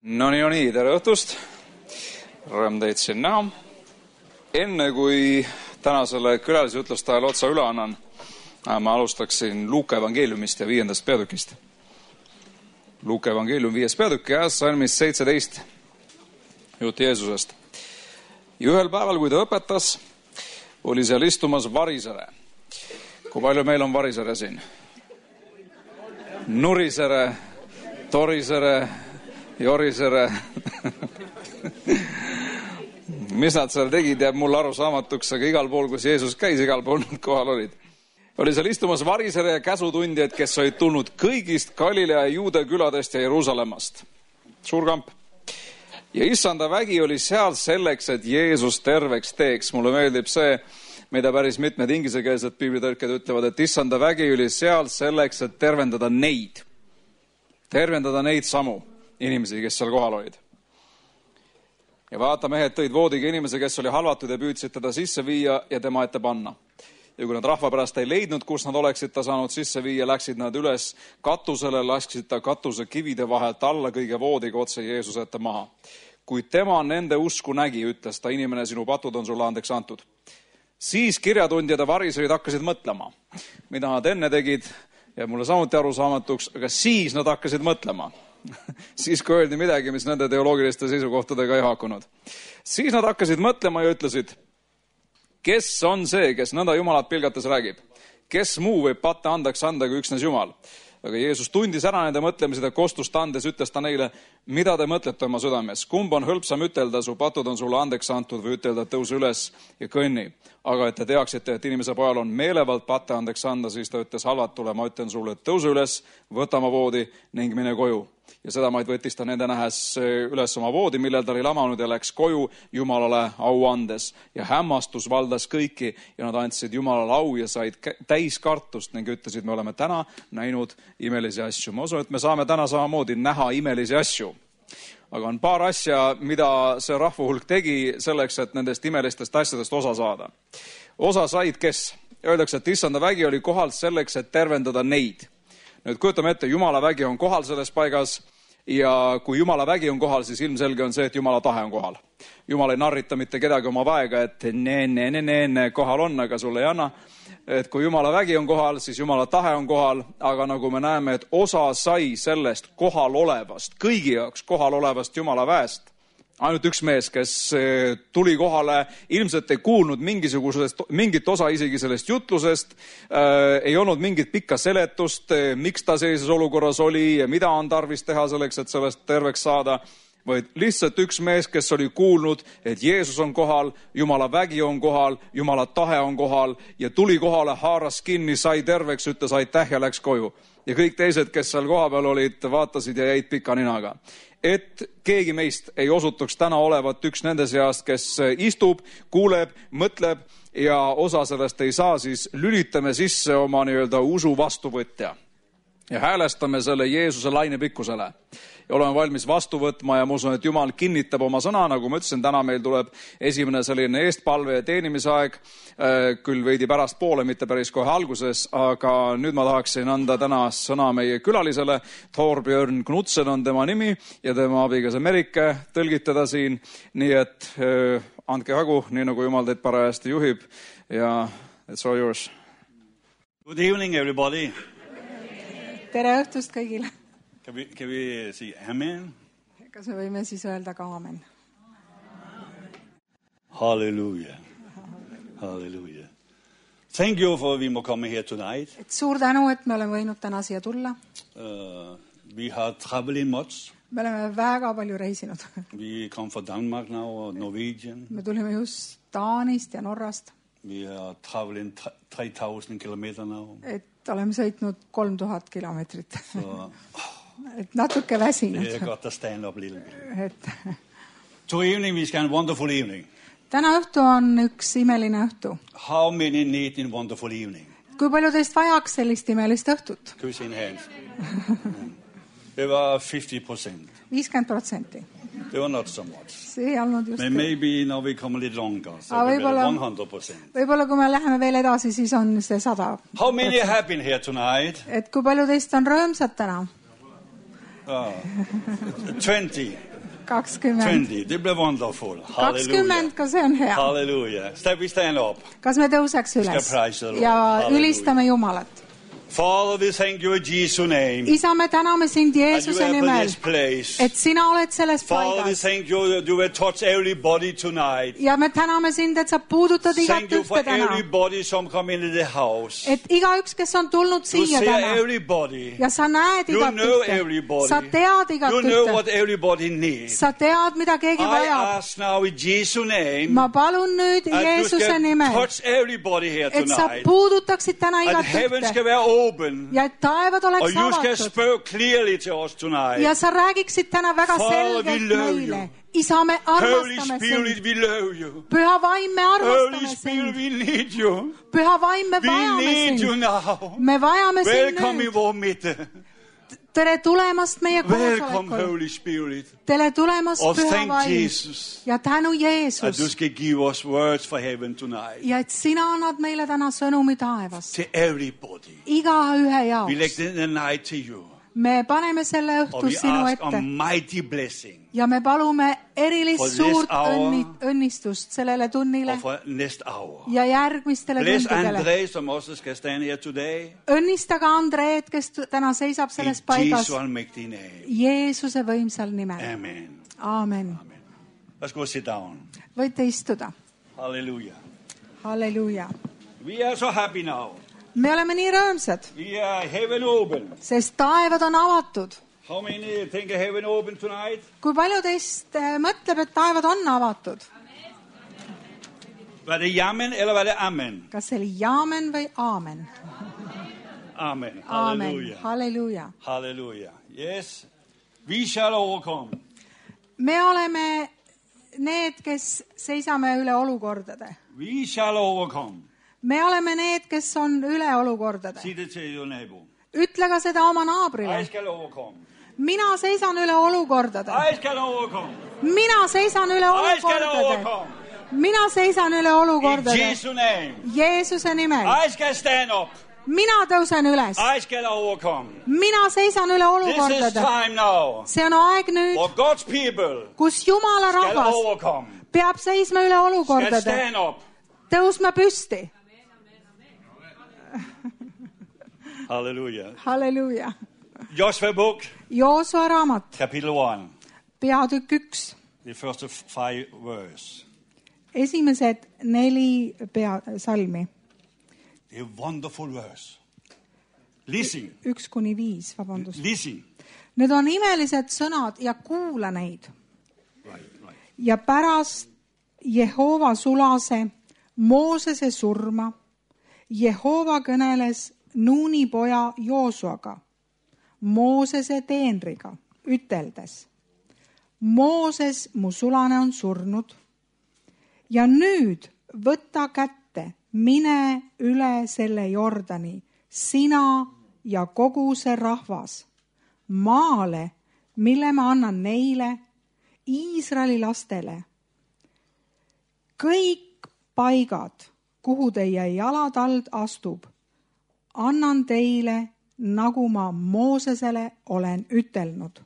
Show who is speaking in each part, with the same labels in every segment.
Speaker 1: No nii, tere õhtust. Rõõm teid siin näha. Enne kui tänasele külalise ütlustajale otsa üle annan, ma alustaksin Luuka evangeeliumist ja 5. peatükist. Luuka evangeelium 5. peatükk ja salmis 17 jutt Jeesusest. Ja ühel päeval, kui ta õpetas, oli seal istumas varisere. Kui palju meil on varisere siin? Nurisere, torisere, jorisere. Mis nad seal tegid, jääb mulle arusaamatuks, aga igal pool, kus Jeesus käis, igal pool nad kohal olid. Oli seal istumas varisere ja käsutundjad, kes olid tulnud kõigist Galilea ja Juuda küladest ja Jeruusalemmast. Suur kamp. Ja issanda vägi oli seal selleks, et Jeesus terveks teeks. Mulle meeldib see, mida päris mitmed inglisekeelsed piiblitõlked ütlevad, et issanda vägi oli seal selleks, et tervendada neid. Tervendada neid samu inimesi, kes seal kohal olid. Ja vaata, mehed tõid voodiga inimese, kes oli halvatud ja püüdsid teda sisse viia ja tema ette panna. Ja kui nad rahva pärast ei leidnud, kus nad oleksid ta saanud sisse viia, läksid nad üles katusele, lasksid ta katuse kivide vahelt alla kõige voodiga otse Jeesuse ette maha. Kui tema nende usku nägi, ütles ta, inimene, sinu patud on sulle andeks antud. Siis kirjatundjad ja variserid hakkasid mõtlema, mida nad enne tegid ja mulle samuti arusaamatuks, aga siis nad hakkasid mõtlema. Siis kui öeldi midagi, mis nende teoloogiliste seisukohtadega ei haakunud. Siis nad hakkasid mõtlema ja ütlesid, kes on see, kes nõnda Jumalat pilgates räägib? Kes muu võib patte andeks anda kui üksnes Jumal? Aga Jeesus tundis ära nende mõtlemised ja kostust andes ütles ta neile, mida te mõtlete oma südames? Kumb on hõlpsam ütelda, su patud on sulle andeks antud või ütelda, tõuse üles ja kõnni? Aga et te teaksite, et inimese pojal on meelevald patte andeks anda, siis ta ütles halvatule, ma ütlen sulle, et tõuse üles, võta oma voodi ning mine koju. Ja seda maid võttis ta nende nähes üles oma voodi, millel ta oli lamanud ja läks koju Jumalale au andes. Ja hämmastus valdas kõiki ja nad andsid Jumalale au ja said täis kartust ning ütlesid, me oleme täna näinud imelisi asju. Ma usun, et me saame täna samamoodi näha imelisi asju. Aga on paar asja, mida see rahvahulk tegi selleks, et nendest imelistest asjadest osa saada. Osa said kes? Öeldakse, et issanda vägi oli kohal selleks, et tervendada neid. Nüüd kujutame ette, Jumala vägi on kohal selles paigas ja kui Jumala vägi on kohal, siis ilmselge on see, et Jumala tahe on kohal. Jumal ei narrita mitte kedagi oma väega, et ne, kohal on, aga sulle ei anna. Et kui Jumala vägi on kohal, siis Jumala tahe on kohal, aga nagu me näeme, et osa sai sellest kohal olevast, kõigi jaoks kohal olevast Jumala väest. Ainult üks mees, kes tuli kohale, ilmselt ei kuulnud mingit osa isegi sellest jutlusest, ei olnud mingit pikka seletust, miks ta sellises olukorras oli ja mida on tarvis teha selleks, et sellest terveks saada, vaid lihtsalt üks mees, kes oli kuulnud, et Jeesus on kohal, Jumala vägi on kohal, Jumala tahe on kohal ja tuli kohale, haaras kinni, sai terveks, ütles aitäh ja läks koju. Ja kõik teised, kes seal kohapeal olid, vaatasid ja jäid pika ninaga. Et keegi meist ei osutuks täna olevat üks nende seast, kes istub, kuuleb, mõtleb ja osa sellest ei saa, siis lülitame sisse oma nii-öelda usu vastuvõtja ja häälestame selle Jeesuse lainepikkusele. Ja oleme valmis vastu võtma ja ma usun, et Jumal kinnitab oma sõna, nagu ma ütlesin, täna meil tuleb esimene selline eestpalve ja teenimisaeg, küll veidi pärast poole, mitte päris kohe alguses, aga nüüd ma tahaksin anda täna sõna meie külalisele. Torbjörn Knudsen on tema nimi ja tema abikäsa Merike tõlgitada siin, nii et andke hagu, nii nagu Jumal teid parajasti juhib ja it's all yours.
Speaker 2: Good evening, everybody.
Speaker 3: Tere õhtust kõigile.
Speaker 2: Can we say amen?
Speaker 3: Kas me võime siis öelda ka amen?
Speaker 2: Hallelujah. Hallelujah. Thank you for we må komme here tonight.
Speaker 3: Et suur tänu, et me oleme võinud täna siia tulla.
Speaker 2: We have traveling much.
Speaker 3: Me oleme väga palju reisinud.
Speaker 2: We come from Denmark now, Norwegian.
Speaker 3: Me tulime just Taanist ja Norrast.
Speaker 2: We are traveling 3,000 kilometer now.
Speaker 3: Et oleme sõitnud 3000 kilomeetrit.
Speaker 2: So,
Speaker 3: et natuke väsinud.
Speaker 2: I got to stand up a little bit.
Speaker 3: Et
Speaker 2: So evening, we can wonderful evening.
Speaker 3: täna õhtu on üks imeline õhtu.
Speaker 2: How many need in wonderful evening?
Speaker 3: Kui palju teist vajaks sellist imelist õhtut?
Speaker 2: Give us in hands. There were 50%.
Speaker 3: 50%.
Speaker 2: They were not so much.
Speaker 3: See ei olnud just.
Speaker 2: Maybe now we come a little longer. So
Speaker 3: võib-olla
Speaker 2: 100%.
Speaker 3: Võib-olla kui me läheme veel edasi, siis on see 100%.
Speaker 2: How many have been here tonight?
Speaker 3: Et kui palju teist on rõõmsad täna?
Speaker 2: 20. 20. Det bliver wonderful.
Speaker 3: 20, ka see on hea.
Speaker 2: Hallelujah. We stand up.
Speaker 3: Kas me tõuseks üles ja ülistame Jumalat?
Speaker 2: Father, we thank you in Jesus' name.
Speaker 3: Isa, me täname sind Jeesuse nimel, et sina oled selles
Speaker 2: Father, we
Speaker 3: paigas.
Speaker 2: thank you that you will touch everybody tonight.
Speaker 3: Ja me täname sind, et sa puudutad igat
Speaker 2: Thank you for
Speaker 3: ühte täna.
Speaker 2: everybody som come into the house.
Speaker 3: Et igaüks, kes on tulnud
Speaker 2: You
Speaker 3: siia
Speaker 2: see
Speaker 3: täna
Speaker 2: everybody.
Speaker 3: ja sa näed
Speaker 2: You
Speaker 3: igat
Speaker 2: know
Speaker 3: ühte.
Speaker 2: everybody.
Speaker 3: Sa tead igat
Speaker 2: You know what
Speaker 3: ühte.
Speaker 2: everybody needs.
Speaker 3: Sa tead, mida keegi
Speaker 2: I
Speaker 3: vajab.
Speaker 2: ask now in Jesus' name
Speaker 3: Ma palun nüüd
Speaker 2: that you
Speaker 3: Jeesuse
Speaker 2: skal
Speaker 3: nimel,
Speaker 2: touch everybody here
Speaker 3: et sa
Speaker 2: tonight.
Speaker 3: puudutaksid täna
Speaker 2: That
Speaker 3: igat
Speaker 2: heaven
Speaker 3: ühte
Speaker 2: skal være open.
Speaker 3: ja et taevad
Speaker 2: Og
Speaker 3: oleks
Speaker 2: you skal
Speaker 3: avatud.
Speaker 2: speak clearly to us tonight.
Speaker 3: Ja sa räägiksid täna väga
Speaker 2: Father, we
Speaker 3: selgelt
Speaker 2: love
Speaker 3: meile.
Speaker 2: you.
Speaker 3: Isa, me
Speaker 2: Holy
Speaker 3: armastame
Speaker 2: Spirit,
Speaker 3: sind.
Speaker 2: we love you.
Speaker 3: Püha vaim, me
Speaker 2: Holy
Speaker 3: armastame
Speaker 2: Spirit,
Speaker 3: sind.
Speaker 2: we need you.
Speaker 3: Püha vaim, me
Speaker 2: We
Speaker 3: vajame
Speaker 2: need you
Speaker 3: sind.
Speaker 2: now.
Speaker 3: Me vajame sind
Speaker 2: Velkommen i
Speaker 3: nüüd.
Speaker 2: vores midte.
Speaker 3: Tere tulemast meie
Speaker 2: Velkommen,
Speaker 3: koosolekul.
Speaker 2: Holy Spirit.
Speaker 3: Tere tulemast,
Speaker 2: Og
Speaker 3: Püha
Speaker 2: thank
Speaker 3: vaim.
Speaker 2: Jesus
Speaker 3: Ja tänu
Speaker 2: at
Speaker 3: Jeesus.
Speaker 2: du skal give us words for heaven tonight.
Speaker 3: Ja et sina annad meile täna sõnumi taevast.
Speaker 2: To everybody.
Speaker 3: Igaühe
Speaker 2: We
Speaker 3: jaoks.
Speaker 2: let the night to you.
Speaker 3: Me paneme selle
Speaker 2: Og
Speaker 3: õhtu
Speaker 2: vi
Speaker 3: sinu
Speaker 2: ask a
Speaker 3: ette.
Speaker 2: mighty blessing
Speaker 3: Ja me palume erilist
Speaker 2: For this
Speaker 3: suurt
Speaker 2: hour.
Speaker 3: õnnistust sellele tunnile
Speaker 2: og for next hour.
Speaker 3: ja järgmistele
Speaker 2: Bless
Speaker 3: tundidele.
Speaker 2: Andre, som også skal stand here today.
Speaker 3: Õnnistage Andreed, kes täna seisab
Speaker 2: In
Speaker 3: selles paigas.
Speaker 2: Jesus' almighty name.
Speaker 3: Jeesuse võimsal nimel.
Speaker 2: Amen.
Speaker 3: Aamen.
Speaker 2: Amen. Let's go sit down.
Speaker 3: Võite istuda.
Speaker 2: Hallelujah.
Speaker 3: Halleluuja.
Speaker 2: We are so happy now.
Speaker 3: Me oleme nii rõõmsad,
Speaker 2: We are heaven open.
Speaker 3: sest taevad on avatud.
Speaker 2: How many think heaven open tonight?
Speaker 3: Kui palju teist mõtleb, et taevad on avatud?
Speaker 2: Var det jamen eller var det amen?
Speaker 3: Kas see oli jaamen või aamen?
Speaker 2: Amen.
Speaker 3: Aamen.
Speaker 2: Hallelujah.
Speaker 3: Halleluja.
Speaker 2: Hallelujah. Yes. We shall overcome.
Speaker 3: Me oleme need, kes seisame üle olukordade.
Speaker 2: We shall overcome.
Speaker 3: Me oleme need, kes on üle olukordade.
Speaker 2: Sig det til your neighbor.
Speaker 3: Ütle ka seda oma naabrile.
Speaker 2: I shall overcome.
Speaker 3: Mina seisan üle olukordade.
Speaker 2: I shall overcome.
Speaker 3: Mina seisan üle
Speaker 2: I shall
Speaker 3: olukordade.
Speaker 2: overcome.
Speaker 3: Mina seisan üle
Speaker 2: In
Speaker 3: olukordade.
Speaker 2: Jesus' name.
Speaker 3: Jeesuse nimel.
Speaker 2: I shall stand up.
Speaker 3: Mina tõusen üles.
Speaker 2: I shall overcome.
Speaker 3: Mina seisan üle
Speaker 2: This is
Speaker 3: olukordade.
Speaker 2: time now.
Speaker 3: See on aeg nüüd,
Speaker 2: For God's people
Speaker 3: kus Jumala
Speaker 2: shall
Speaker 3: rahvas
Speaker 2: overcome.
Speaker 3: peab seisma üle
Speaker 2: Shall
Speaker 3: olukordade.
Speaker 2: stand up.
Speaker 3: Tõusma püsti.
Speaker 2: Hallelujah.
Speaker 3: Halleluja.
Speaker 2: Joshua book,
Speaker 3: Joosua raamat,
Speaker 2: kapitel 1.
Speaker 3: peatükk 1.
Speaker 2: The first 5 verse.
Speaker 3: Esimesed 4 salmi.
Speaker 2: A wonderful verse. Listen.
Speaker 3: 1-5, vabandust.
Speaker 2: Listen.
Speaker 3: Need on imelised sõnad ja kuula neid.
Speaker 2: Right.
Speaker 3: Ja pärast Jehova sulase Moosese surma, Jehova kõneles Nuuni poja Joosuaga, Moosese teenriga, üteldes: Mooses, mu sulane, on surnud ja nüüd võta kätte, mine üle selle Jordani, sina ja kogu see rahvas, maale, mille ma annan neile, Iisraeli lastele. Kõik paigad, kuhu teie jalatald astub, annan teile, nagu ma Moosesele olen ütelnud.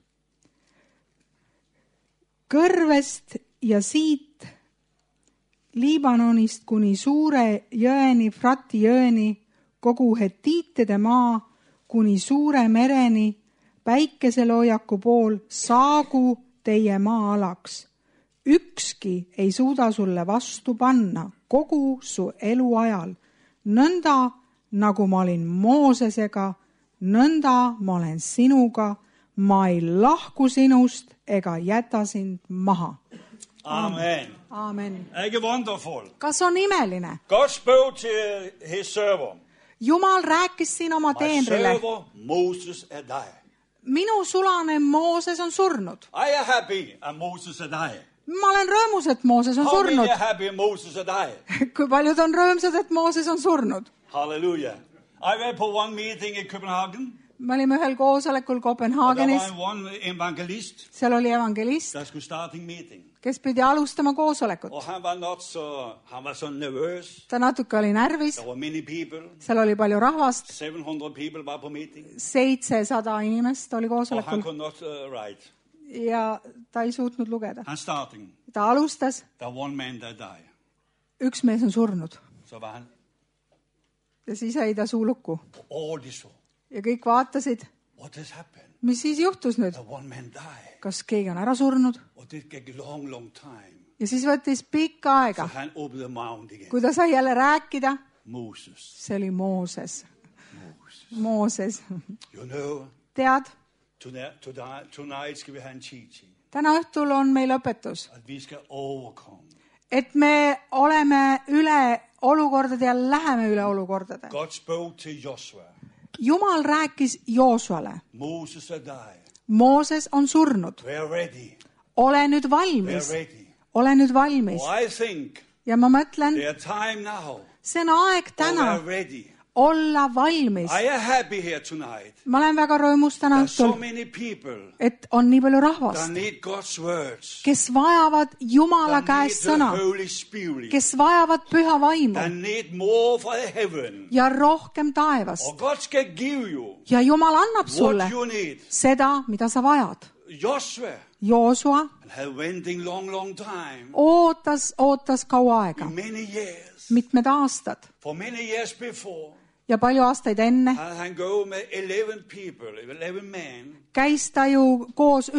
Speaker 3: Kõrvest ja siit Liibanonist kuni suure jõeni, Frati jõeni, kogu hetiitide maa kuni suure mereni, päikeseloojaku pool saagu teie maa-alaks. Ükski ei suuda sulle vastu panna kogu su eluajal. Nõnda, nagu ma olin Moosesega, nõnda ma olen sinuga. Ma ei lahku sinust ega jäta sind maha.
Speaker 2: Amen.
Speaker 3: Aamen.
Speaker 2: Ikke wonderful.
Speaker 3: Kas on imeline?
Speaker 2: God spoke to his servant.
Speaker 3: Jumal rääkis siin oma
Speaker 2: My
Speaker 3: teenrile.
Speaker 2: servant Moses had died.
Speaker 3: Minu sulane Mooses on surnud.
Speaker 2: I am happy and Moses had died.
Speaker 3: Ma olen rõõmus, et Mooses on
Speaker 2: How many
Speaker 3: surnud.
Speaker 2: are happy Moses had died?
Speaker 3: Kui paljud on rõõmsad, et Mooses on surnud?
Speaker 2: Hallelujah. I went for one meeting in Copenhagen.
Speaker 3: Me olime ühel koosolekul
Speaker 2: Og der
Speaker 3: Kopenhaagenis.
Speaker 2: var en evangelist,
Speaker 3: Seal oli evangelist,
Speaker 2: der skulle starte en meeting.
Speaker 3: kes pidi alustama koosolekut.
Speaker 2: Og han var så nervøs.
Speaker 3: Ta natuke oli närvis.
Speaker 2: Der var many people.
Speaker 3: Seal oli palju rahvast.
Speaker 2: 700 people var på meeting.
Speaker 3: 700 inimest oli
Speaker 2: Og han
Speaker 3: koosolekul.
Speaker 2: kunne not write.
Speaker 3: ja ta ei suutnud lugeda.
Speaker 2: Han starting.
Speaker 3: Ta alustas,
Speaker 2: Der er one man that died.
Speaker 3: üks mees on surnud
Speaker 2: Så var han
Speaker 3: ja siis jäi ta suu lukku.
Speaker 2: all de så.
Speaker 3: Ja kõik vaatasid,
Speaker 2: What has happened?
Speaker 3: mis siis juhtus nüüd?
Speaker 2: That one man died.
Speaker 3: Kas keegi on ära surnud?
Speaker 2: Og det gik long time.
Speaker 3: Ja siis võttis pikka
Speaker 2: Så
Speaker 3: aega,
Speaker 2: han åbnede maven igen.
Speaker 3: kui ta sai jälle rääkida.
Speaker 2: Moses.
Speaker 3: See oli Mooses. Mooses.
Speaker 2: You know,
Speaker 3: Tead,
Speaker 2: tonight skal vi have en teaching.
Speaker 3: täna õhtul on meil õpetus,
Speaker 2: At vi skal overkomme.
Speaker 3: et me oleme üle olukordade ja läheme üle olukordade.
Speaker 2: God spoke til Joshua.
Speaker 3: Jumal rääkis Joosuale.
Speaker 2: Moses are died.
Speaker 3: Mooses on surnud.
Speaker 2: We're ready.
Speaker 3: Ole nüüd
Speaker 2: We're
Speaker 3: valmis.
Speaker 2: ready.
Speaker 3: Ole nüüd valmis.
Speaker 2: Oh, I think
Speaker 3: Ja ma mõtlen,
Speaker 2: their time now.
Speaker 3: see on aeg
Speaker 2: Oh,
Speaker 3: täna
Speaker 2: we're ready.
Speaker 3: olla valmis.
Speaker 2: I am happy here tonight.
Speaker 3: Ma olen väga rõõmus täna
Speaker 2: There's so
Speaker 3: õhtul,
Speaker 2: many people
Speaker 3: et on nii palju
Speaker 2: that
Speaker 3: rahvast,
Speaker 2: need God's words.
Speaker 3: kes vajavad Jumala
Speaker 2: That
Speaker 3: käest
Speaker 2: need the
Speaker 3: sõna,
Speaker 2: Holy Spirit.
Speaker 3: kes vajavad püha vaimu
Speaker 2: That need more for heaven.
Speaker 3: ja rohkem taevast.
Speaker 2: Og God skal give you
Speaker 3: Ja Jumal annab
Speaker 2: what
Speaker 3: sulle
Speaker 2: you need.
Speaker 3: seda, mida sa vajad.
Speaker 2: Joshua
Speaker 3: Joosua
Speaker 2: had waiting long time.
Speaker 3: ootas kaua aega,
Speaker 2: Many years.
Speaker 3: mitmed aastad
Speaker 2: For many years before,
Speaker 3: ja palju aastaid enne
Speaker 2: han go med 11 people, 11 men.
Speaker 3: käis ta ju koos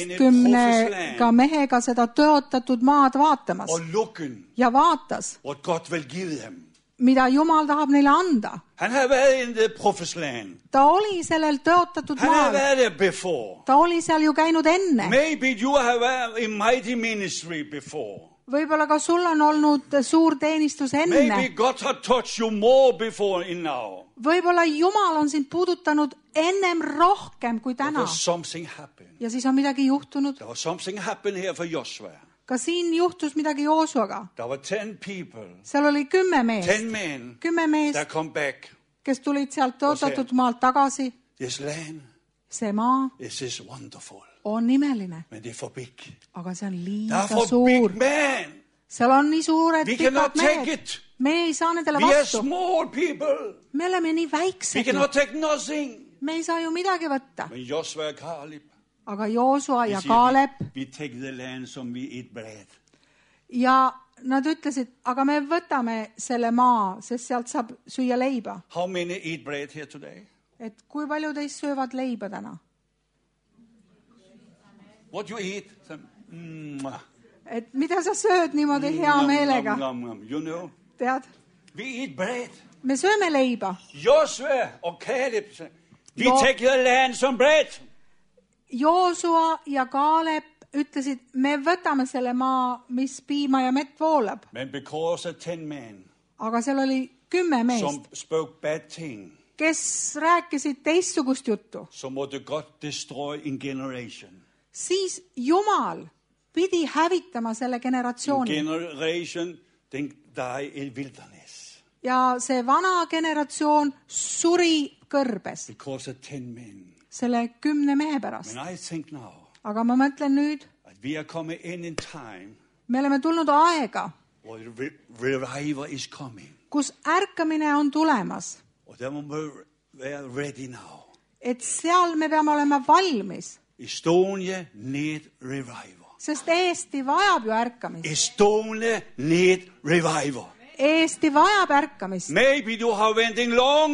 Speaker 3: 11 mehega seda tõotatud maad vaatamas
Speaker 2: Og looking
Speaker 3: ja vaatas,
Speaker 2: what God will give them.
Speaker 3: mida Jumal tahab neile anda.
Speaker 2: Han har været in the promised land.
Speaker 3: Ta oli sellel tõotatud
Speaker 2: Han har
Speaker 3: maal,
Speaker 2: været there before.
Speaker 3: ta oli seal ju käinud enne.
Speaker 2: Maybe you have været in mighty ministry before.
Speaker 3: Võib-olla ka sul on olnud suur teenistus enne.
Speaker 2: Maybe God has touched you more before in now.
Speaker 3: Võib-olla Jumal on sind puudutanud ennem rohkem kui täna.
Speaker 2: There's something happened.
Speaker 3: Ja siis on midagi juhtunud.
Speaker 2: There was something happened here for Joshua.
Speaker 3: Ka siin juhtus midagi Joosuaga.
Speaker 2: There were 10 people,
Speaker 3: Seal oli 10 meest,
Speaker 2: 10 men
Speaker 3: 10 meest,
Speaker 2: that come back.
Speaker 3: kes tulid sealt tõotatud maalt tagasi.
Speaker 2: This land
Speaker 3: See maa
Speaker 2: is wonderful.
Speaker 3: on imeline,
Speaker 2: Men det er for big.
Speaker 3: aga see on
Speaker 2: Det er
Speaker 3: liiga
Speaker 2: for
Speaker 3: suur.
Speaker 2: big man.
Speaker 3: Seal on nii suured
Speaker 2: We cannot
Speaker 3: pikad
Speaker 2: take
Speaker 3: mehed.
Speaker 2: it.
Speaker 3: Me ei saa nendele
Speaker 2: We are
Speaker 3: vastu.
Speaker 2: small people.
Speaker 3: Me oleme nii
Speaker 2: We
Speaker 3: väiksed.
Speaker 2: cannot take nothing.
Speaker 3: Me ei saa ju midagi võtta.
Speaker 2: Men Joshua og Caleb,
Speaker 3: Aga Joosua ja
Speaker 2: siger,
Speaker 3: Kaalep
Speaker 2: we take the land som we eat bread.
Speaker 3: ja nad ütlesid, aga me võtame selle maa, sest sealt saab süüa leiba.
Speaker 2: How many eat bread here today?
Speaker 3: Et kui palju teist söövad leiba täna?
Speaker 2: What you eat?
Speaker 3: Et mida sa sööd niimoodi hea meelega?
Speaker 2: You know,
Speaker 3: Tead,
Speaker 2: we eat bread.
Speaker 3: me sööme leiba.
Speaker 2: Joshua og Caleb, we
Speaker 3: Jo-
Speaker 2: take the land som bread.
Speaker 3: Joosua ja Kaalep ütlesid, me võtame selle maa, mis piima ja mett voolab.
Speaker 2: Men because of 10 men
Speaker 3: Aga seal oli 10 meest,
Speaker 2: som spoke bad thing,
Speaker 3: kes rääkisid teistsugust juttu.
Speaker 2: så måtte God destroy en generation.
Speaker 3: Siis Jumal pidi hävitama selle generatsiooni.
Speaker 2: Generation, den die in wilderness.
Speaker 3: Ja see vana generatsioon suri kõrbes
Speaker 2: Because of 10 men.
Speaker 3: selle 10 mehe pärast.
Speaker 2: And I think now,
Speaker 3: Aga ma mõtlen nüüd,
Speaker 2: that we are coming in time,
Speaker 3: me oleme tulnud aega,
Speaker 2: where revival is coming.
Speaker 3: kus ärkamine on tulemas.
Speaker 2: Og der må vi være ready now.
Speaker 3: Et seal me peame olema valmis,
Speaker 2: Estonia need revival.
Speaker 3: sest Eesti vajab ju ärkamist.
Speaker 2: Estonia need revival.
Speaker 3: Eesti vajab ärkamist.
Speaker 2: Maybe you have waiting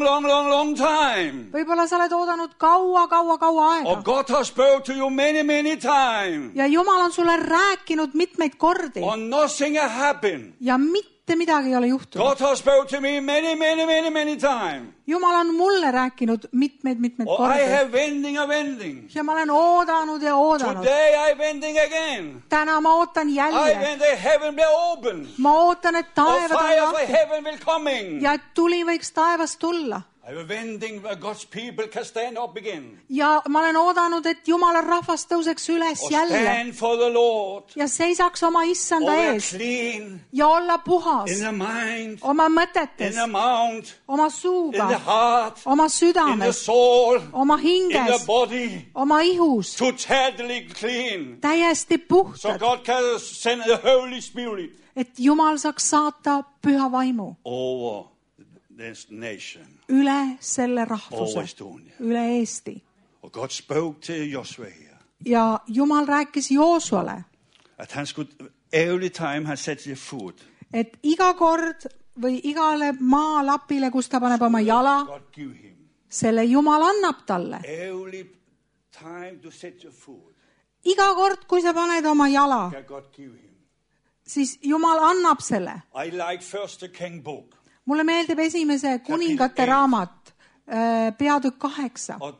Speaker 2: long time.
Speaker 3: Võib-olla sa oled oodanud kaua aega.
Speaker 2: Or God has spoke to you many times.
Speaker 3: Ja Jumal on sulle rääkinud mitmeid kordi.
Speaker 2: Or nothing has happened.
Speaker 3: Ja mitte midagi ei ole juhtunud.
Speaker 2: God has spoke to me many times.
Speaker 3: Jumal on mulle rääkinud mitmeid
Speaker 2: Or I
Speaker 3: kordi.
Speaker 2: have waiting.
Speaker 3: Ja ma olen oodanud ja oodanud.
Speaker 2: Today I waiting again.
Speaker 3: Täna ma ootan
Speaker 2: I
Speaker 3: jälle.
Speaker 2: when the heaven will open.
Speaker 3: Ma ootan, et
Speaker 2: Or
Speaker 3: taevad on
Speaker 2: fire for
Speaker 3: lahti.
Speaker 2: heaven will coming.
Speaker 3: Ja et tuli võiks taevast tulla.
Speaker 2: I am waiting where God's people can stand up again.
Speaker 3: Ja ma olen oodanud, et Jumala rahvas tõuseks üles
Speaker 2: Or
Speaker 3: jälle.
Speaker 2: stand for the Lord.
Speaker 3: Ja seisaks oma issanda
Speaker 2: Or
Speaker 3: ees.
Speaker 2: clean
Speaker 3: Ja olla puhas.
Speaker 2: in the mind,
Speaker 3: Oma
Speaker 2: in
Speaker 3: mõtetes.
Speaker 2: the mouth,
Speaker 3: Oma
Speaker 2: in the
Speaker 3: suuga.
Speaker 2: heart,
Speaker 3: Oma
Speaker 2: in the
Speaker 3: südames.
Speaker 2: soul,
Speaker 3: Oma
Speaker 2: in the
Speaker 3: hinges.
Speaker 2: body.
Speaker 3: Oma ihus.
Speaker 2: Totally clean.
Speaker 3: Täiesti
Speaker 2: So
Speaker 3: puhtad.
Speaker 2: God can send the Holy Spirit
Speaker 3: Et Jumal saaks saata püha vaimu
Speaker 2: over this nation.
Speaker 3: üle selle
Speaker 2: Over
Speaker 3: rahvuse.
Speaker 2: Estonia.
Speaker 3: Üle Eesti.
Speaker 2: Og God spoke to Joshua here.
Speaker 3: ja Jumal rääkis Joosuale,
Speaker 2: at han skulle every time han satte sin fod,
Speaker 3: et iga kord või igale maalapile, kus ta paneb oma jala,
Speaker 2: God give him.
Speaker 3: selle Jumal annab talle.
Speaker 2: Every time to set your foot,
Speaker 3: Iga kord, kui sa paned oma jala,
Speaker 2: can God give him.
Speaker 3: siis Jumal annab selle.
Speaker 2: I like First King book,
Speaker 3: Mulle meeldib esimese kuningate raamat, peatükk 8,
Speaker 2: or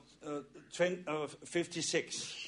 Speaker 2: 56.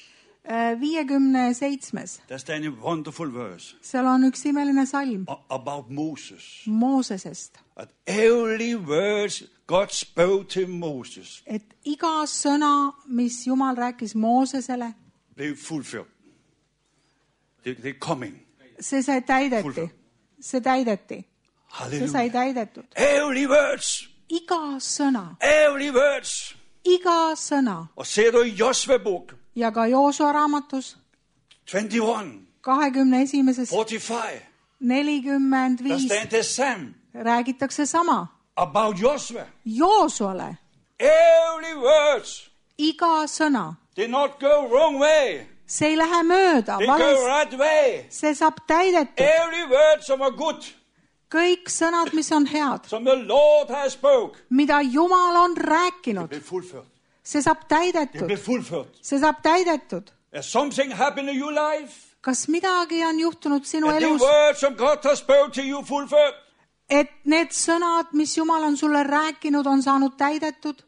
Speaker 3: 57.
Speaker 2: Der står en wonderful verse
Speaker 3: Seal on üks imeline salm
Speaker 2: about Moses.
Speaker 3: Moosesest,
Speaker 2: At every word God spoke to Moses,
Speaker 3: et iga sõna, mis Jumal rääkis Moosesele,
Speaker 2: they fulfilled. They're coming.
Speaker 3: see sai täideti. See täideti. See sai
Speaker 2: Hallelujah.
Speaker 3: täidetud.
Speaker 2: Every words.
Speaker 3: Iga sõna,
Speaker 2: Every words.
Speaker 3: iga sõna.
Speaker 2: Og ser du i Josva bok,
Speaker 3: Ja ka Joosua raamatus
Speaker 2: 21,
Speaker 3: 21.
Speaker 2: 45,
Speaker 3: 45
Speaker 2: der står det samme
Speaker 3: räägitakse sama.
Speaker 2: about Josva.
Speaker 3: Joosuale
Speaker 2: Every words.
Speaker 3: iga sõna.
Speaker 2: They not go wrong way.
Speaker 3: See ei lähe mööda,
Speaker 2: They go
Speaker 3: vales.
Speaker 2: right way.
Speaker 3: See saab täidetud.
Speaker 2: Every word som er good,
Speaker 3: Kõik sõnad, mis on head,
Speaker 2: som the Lord has spoke,
Speaker 3: mida Jumal on rääkinud,
Speaker 2: be fulfilled.
Speaker 3: see saab
Speaker 2: They
Speaker 3: täidetud.
Speaker 2: be fulfilled.
Speaker 3: See saab täidetud.
Speaker 2: Has something happened in your life?
Speaker 3: Kas midagi on juhtunud sinu
Speaker 2: And the
Speaker 3: elus,
Speaker 2: words som God has spoke to you fulfilled?
Speaker 3: et need sõnad, mis Jumal on sulle rääkinud, on saanud täidetud?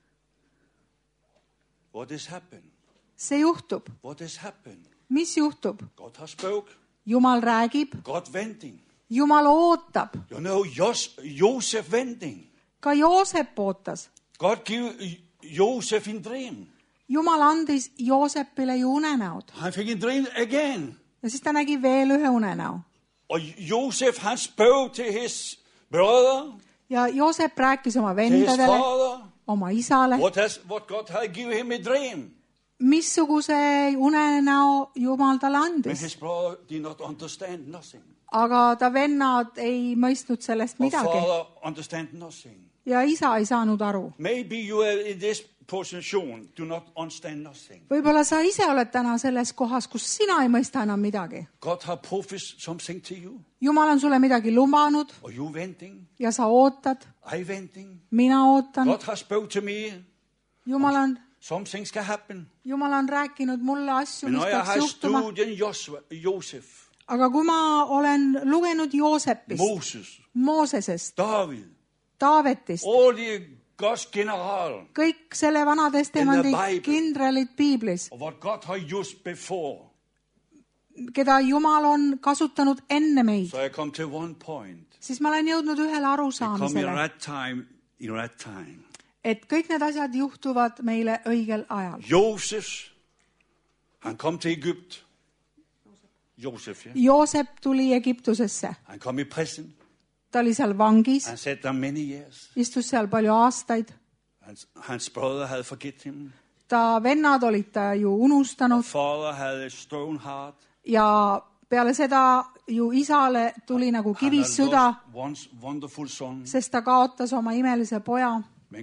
Speaker 2: What has happened?
Speaker 3: See juhtub.
Speaker 2: What has happened?
Speaker 3: Mis juhtub?
Speaker 2: God has spoke.
Speaker 3: Jumal räägib,
Speaker 2: God waiting.
Speaker 3: Jumal ootab.
Speaker 2: You know, Joseph waiting.
Speaker 3: Ka Joosep ootas.
Speaker 2: God give Joseph in dream.
Speaker 3: Jumal andis Joosepile ju unenäod
Speaker 2: Han fik en dream again.
Speaker 3: ja siis ta nägi veel ühe unenäo.
Speaker 2: Og Joseph, han spoke to his brother,
Speaker 3: Ja Joosep rääkis oma
Speaker 2: to his
Speaker 3: vendadele,
Speaker 2: father,
Speaker 3: oma isale,
Speaker 2: what God had given him a dream.
Speaker 3: missuguse unenäo Jumal talle
Speaker 2: But
Speaker 3: andis.
Speaker 2: his brother did not understand nothing.
Speaker 3: Aga ta vennad ei mõistnud sellest
Speaker 2: Or
Speaker 3: midagi
Speaker 2: father understand nothing.
Speaker 3: ja isa ei saanud aru.
Speaker 2: Maybe you are in this position, do not understand nothing.
Speaker 3: Võib-olla sa ise oled täna selles kohas, kus sina ei mõista enam midagi.
Speaker 2: God has promised something to you.
Speaker 3: Jumal on sulle midagi lubanud
Speaker 2: Are you waiting?
Speaker 3: ja sa ootad,
Speaker 2: I waiting.
Speaker 3: mina ootan.
Speaker 2: God has spoke to me. Something can happen.
Speaker 3: Jumal on rääkinud mulle asju, mis
Speaker 2: When I
Speaker 3: peaks
Speaker 2: have
Speaker 3: juhtuma.
Speaker 2: studied Joseph,
Speaker 3: Aga kui ma olen lugenud Joosepist,
Speaker 2: Moses,
Speaker 3: Moosesest,
Speaker 2: David,
Speaker 3: Taavetist,
Speaker 2: all the God's general,
Speaker 3: kõik selle Vana-testamendi
Speaker 2: In the Bible.
Speaker 3: kindralid piiblis,
Speaker 2: of what God has used before.
Speaker 3: keda Jumal on kasutanud enne meid,
Speaker 2: So I come to one point.
Speaker 3: siis ma olen jõudnud ühele
Speaker 2: Come in
Speaker 3: arusaamisele,
Speaker 2: right time.
Speaker 3: et kõik need asjad juhtuvad meile õigel ajal.
Speaker 2: Joseph, han kom til Egypt. Joseph, ja.
Speaker 3: Joosep tuli Egiptusesse,
Speaker 2: Han kom i prison.
Speaker 3: ta oli seal vangis,
Speaker 2: Han sat der many years.
Speaker 3: istus seal palju aastaid,
Speaker 2: Hans brødre havde forget him.
Speaker 3: ta vennad olid ta ju unustanud
Speaker 2: Father havde a stone heart.
Speaker 3: ja peale seda ju isale tuli nagu
Speaker 2: Han
Speaker 3: kivis
Speaker 2: havde
Speaker 3: süda,
Speaker 2: lost once wonderful son.
Speaker 3: sest ta kaotas oma imelise poja,
Speaker 2: Men